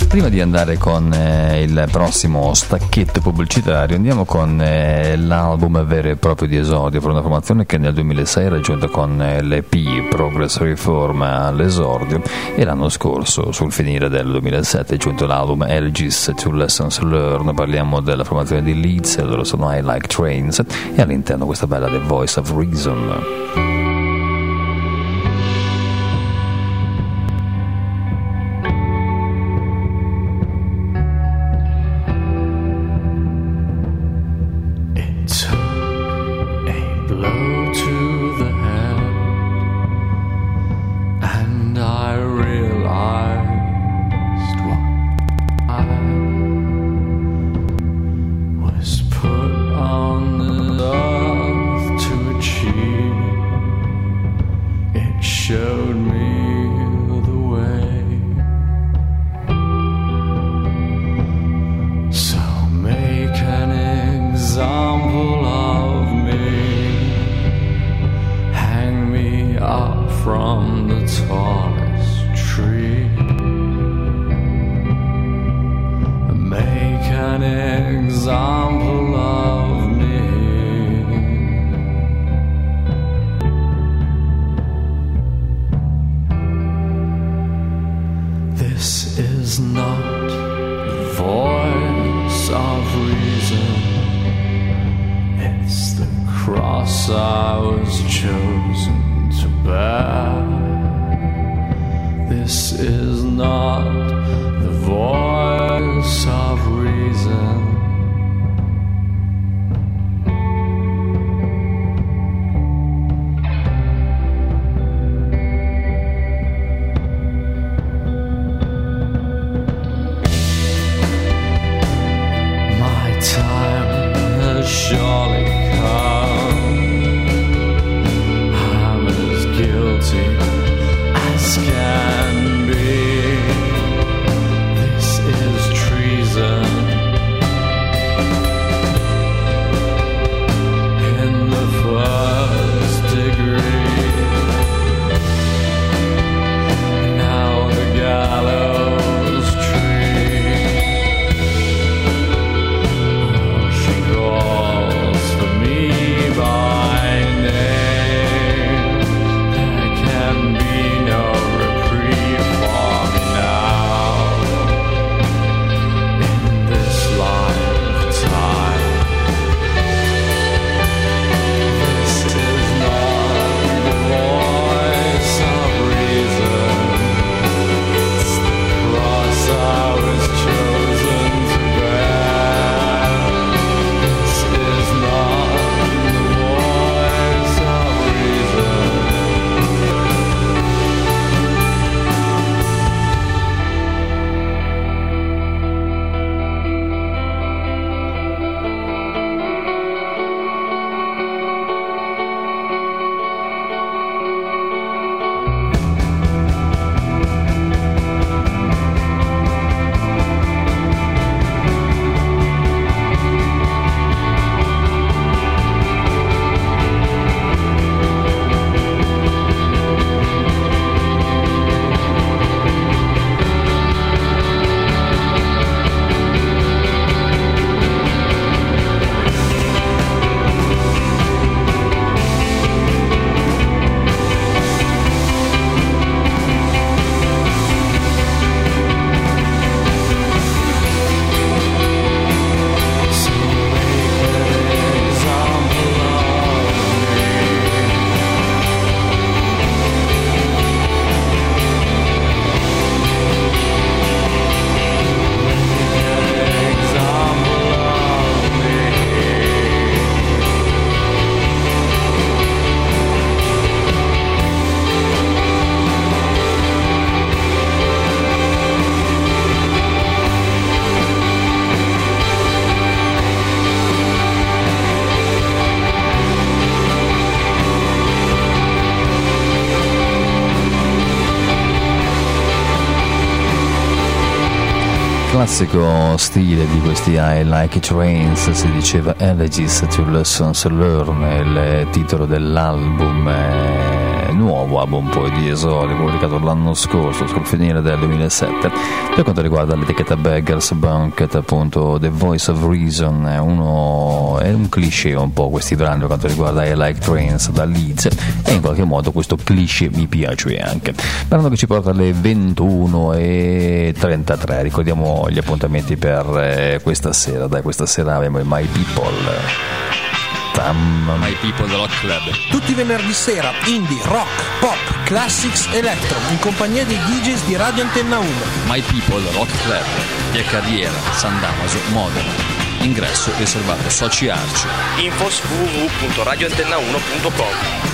Prima di andare con il prossimo stacchetto pubblicitario, andiamo con l'album vero e proprio di esordio per una formazione che nel 2006 è raggiunta con l'EP Progress Reform all'esordio, e l'anno scorso, sul finire del 2007, è giunto l'album Elegies to Lessons Learned. Parliamo della formazione di Leeds, loro sono I Like Trains, e all'interno questa bella The Voice of Reason. classico stile di questi I Like Trains, si diceva Elegies to Lessons Learned, il titolo dell'album nuovo album poi di esordio pubblicato l'anno scorso, sul finire del 2007. Per quanto riguarda l'etichetta Beggars Banquet, appunto The Voice of Reason è un cliché un po' questi brani per quanto riguarda I Like Trains da Leeds, e in qualche modo questo cliché mi piace anche. Brano che ci porta alle 21:33. Ricordiamo gli appuntamenti per questa sera. Questa sera abbiamo il My People The Rock Club. Tutti i venerdì sera, indie, rock, pop, classics, electro, in compagnia dei DJs di Radio Antenna 1. My People The Rock Club, via Carriera, San Damaso, Modena. Ingresso riservato soci Arci. Info su www.radioantenna1.com.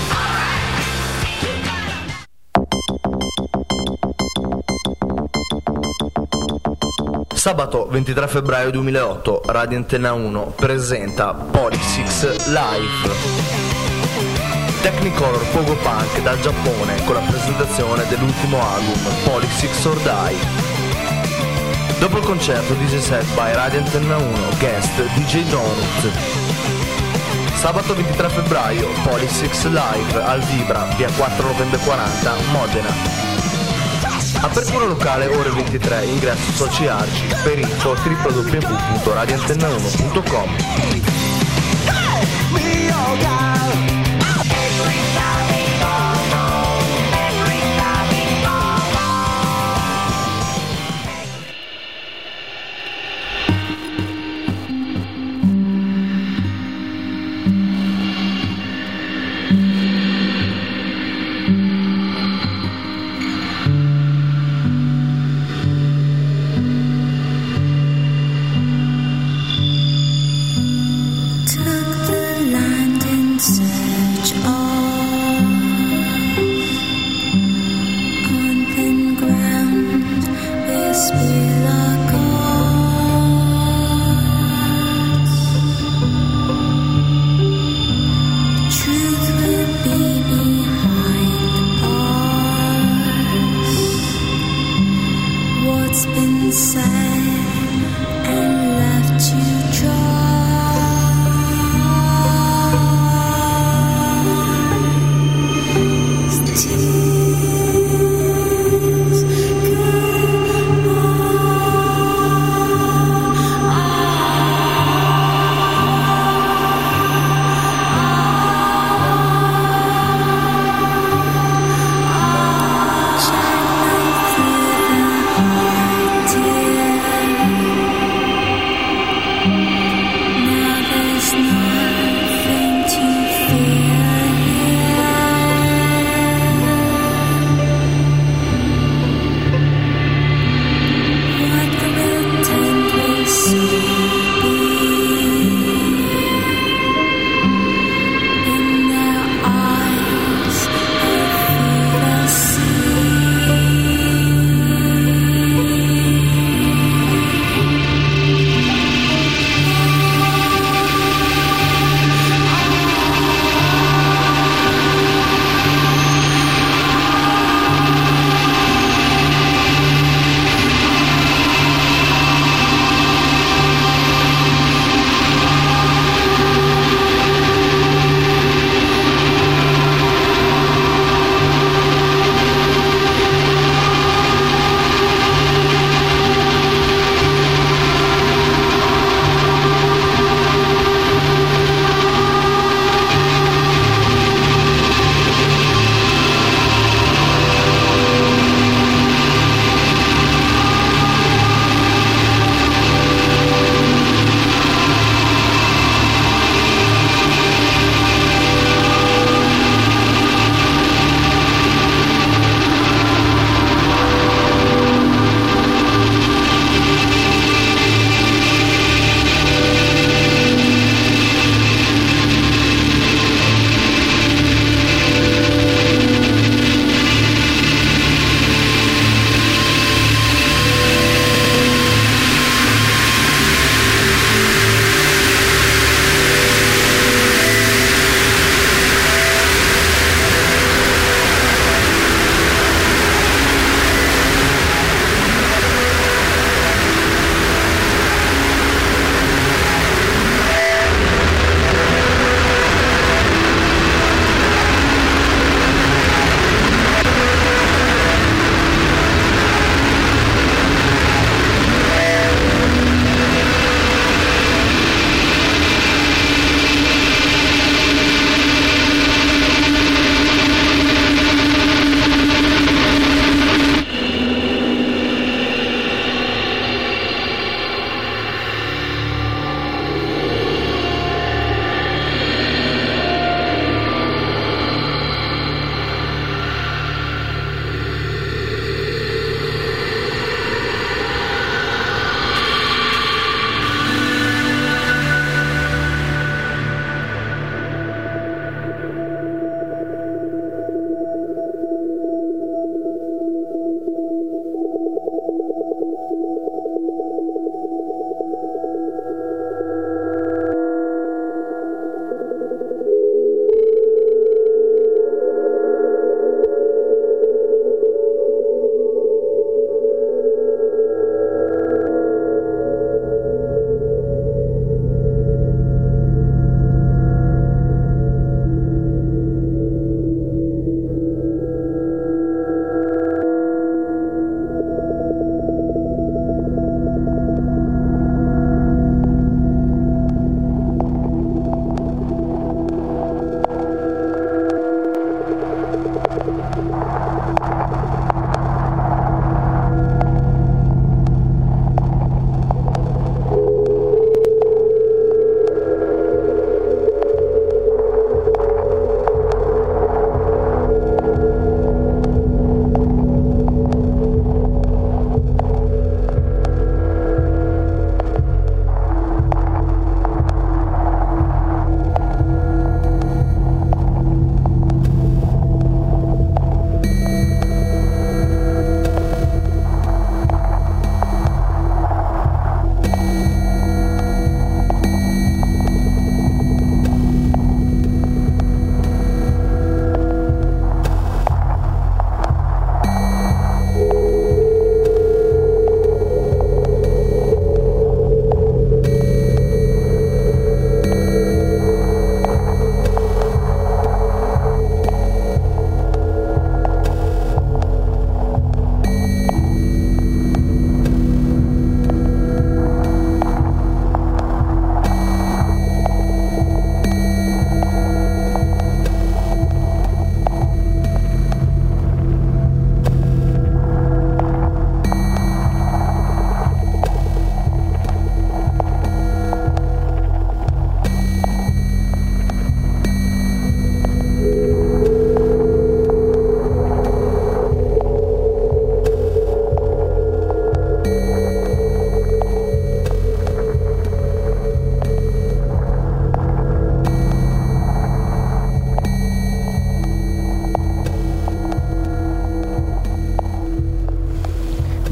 Sabato 23 febbraio 2008, Radio Antenna 1 presenta Polysix Live. Technicolor Pogo Punk dal Giappone con la presentazione dell'ultimo album Polysix or Die. Dopo il concerto DJ set by Radio Antenna 1, guest DJ Donut. Sabato 23 febbraio, Polysix Live al Vibra, via 4 novembre 40, Modena. Apertura locale ore 23, ingresso soci Arci, per info www.radioantenna1.com. Took the land into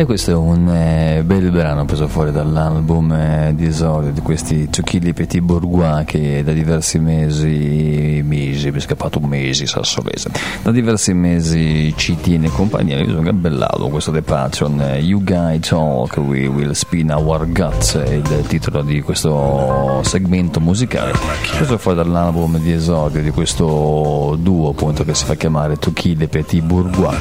E questo è un bel brano preso fuori dall'album di esordio di questi Tokili Petit Bourgeois, che da diversi mesi mi è scappato un mese sassolese, da diversi mesi ci tiene compagnia. È un bel album questo The Patron, You Guys Talk, We Will Spin Our Guts è il titolo di questo segmento musicale preso fuori dall'album di esordio di questo duo appunto che si fa chiamare Tokili Petit Bourgeois,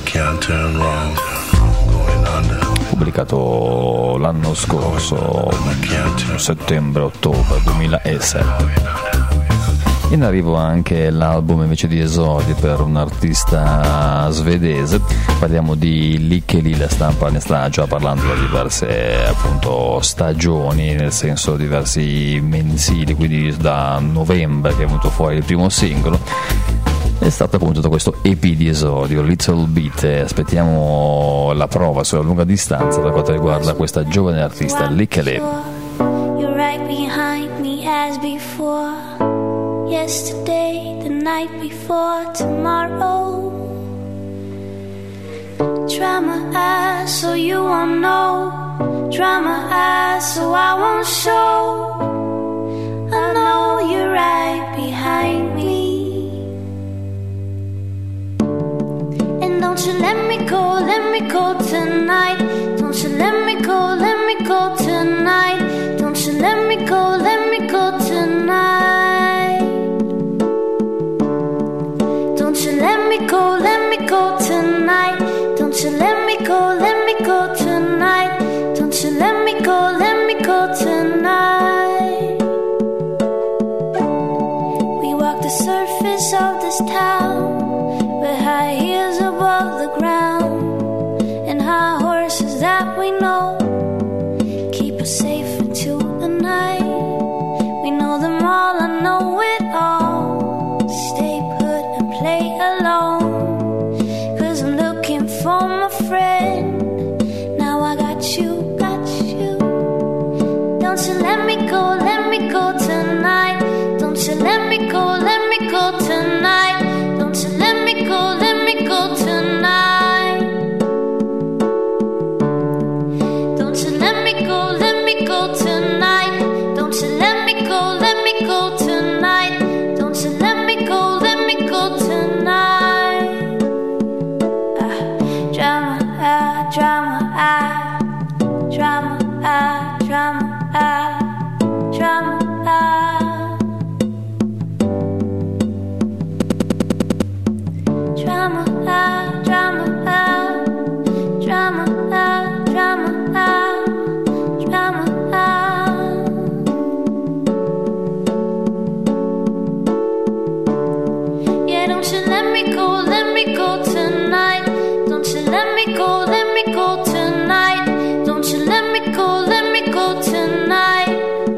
pubblicato l'anno scorso, settembre-ottobre 2007. In arrivo anche l'album invece di esordio per un artista svedese, parliamo di Lykke Li. La stampa ne sta già parlando da diverse appunto stagioni, nel senso diversi mensili, quindi da novembre che è venuto fuori il primo singolo. È stato appunto da questo EP di esordio, Little Bit. Aspettiamo la prova sulla lunga distanza per quanto riguarda questa giovane artista Lykke Li. You're right behind me as before. Yesterday, the night before tomorrow. Try my eyes so you won't know. Try my eyes so I won't show. I know you're right behind me. And don't you let me go tonight. Don't you let me go tonight. Don't you let me go tonight. Don't you let me go tonight. Don't you let me go tonight. Don't you let me go tonight. We walk the surface of this town with high heels above the ground, and high horses that we know keep us safe until the night. We know them all, I know it all. Stay put and play alone, 'cause I'm looking for my friend. Now I got you, got you. Don't you let me go tonight. Don't you let me go tonight. Don't you let me go tonight. Don't you let me go tonight. Don't you let me go tonight. Don't you let me go tonight. Drama, drama, drama, drama, drama. Drama, drama, drama, drama, drama. Yeah, don't you let me go tonight. Don't you let me go tonight. Don't you let me go tonight.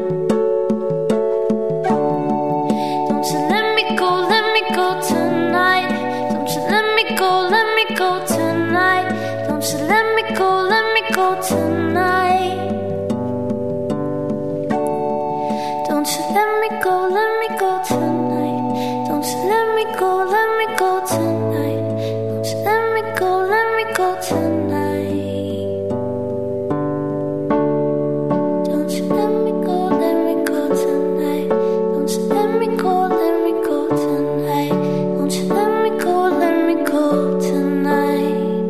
Don't you let me go tonight. Don't you let me go tonight. Don't you let me go tonight. Don't you let me go tonight. Don't you let me go tonight. Don't you let me go tonight. Don't you let me go tonight. Don't you let me go tonight. Don't you let me go tonight.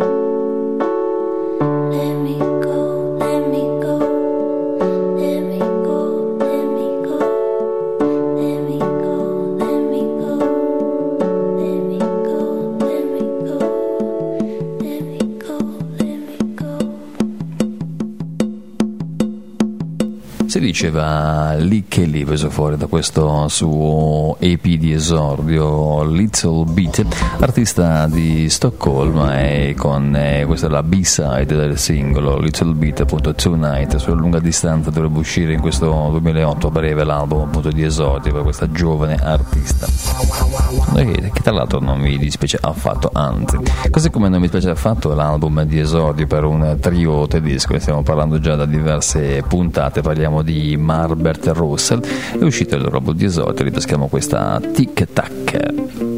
Let me go, let me go. Let me go, let me go. Let me go, let me go. Let me go, let me go. Let me go, let me go. Si diceva Lykke Li, preso fuori da questo suo EP di esordio Little Bit, artista di Stoccolma, e con questa è la B-side del singolo Little Bit, appunto Tonight. Sulla lunga distanza dovrebbe uscire in questo 2008 a breve l'album appunto di esordio per questa giovane artista, che tra l'altro non mi dispiace affatto, anzi, così come non mi dispiace affatto l'album di esordio per un trio tedesco. Ne stiamo parlando già da diverse puntate, parliamo di Marbert Russell. È uscito il loro album di esordio, ripeschiamo questa Tic Tac.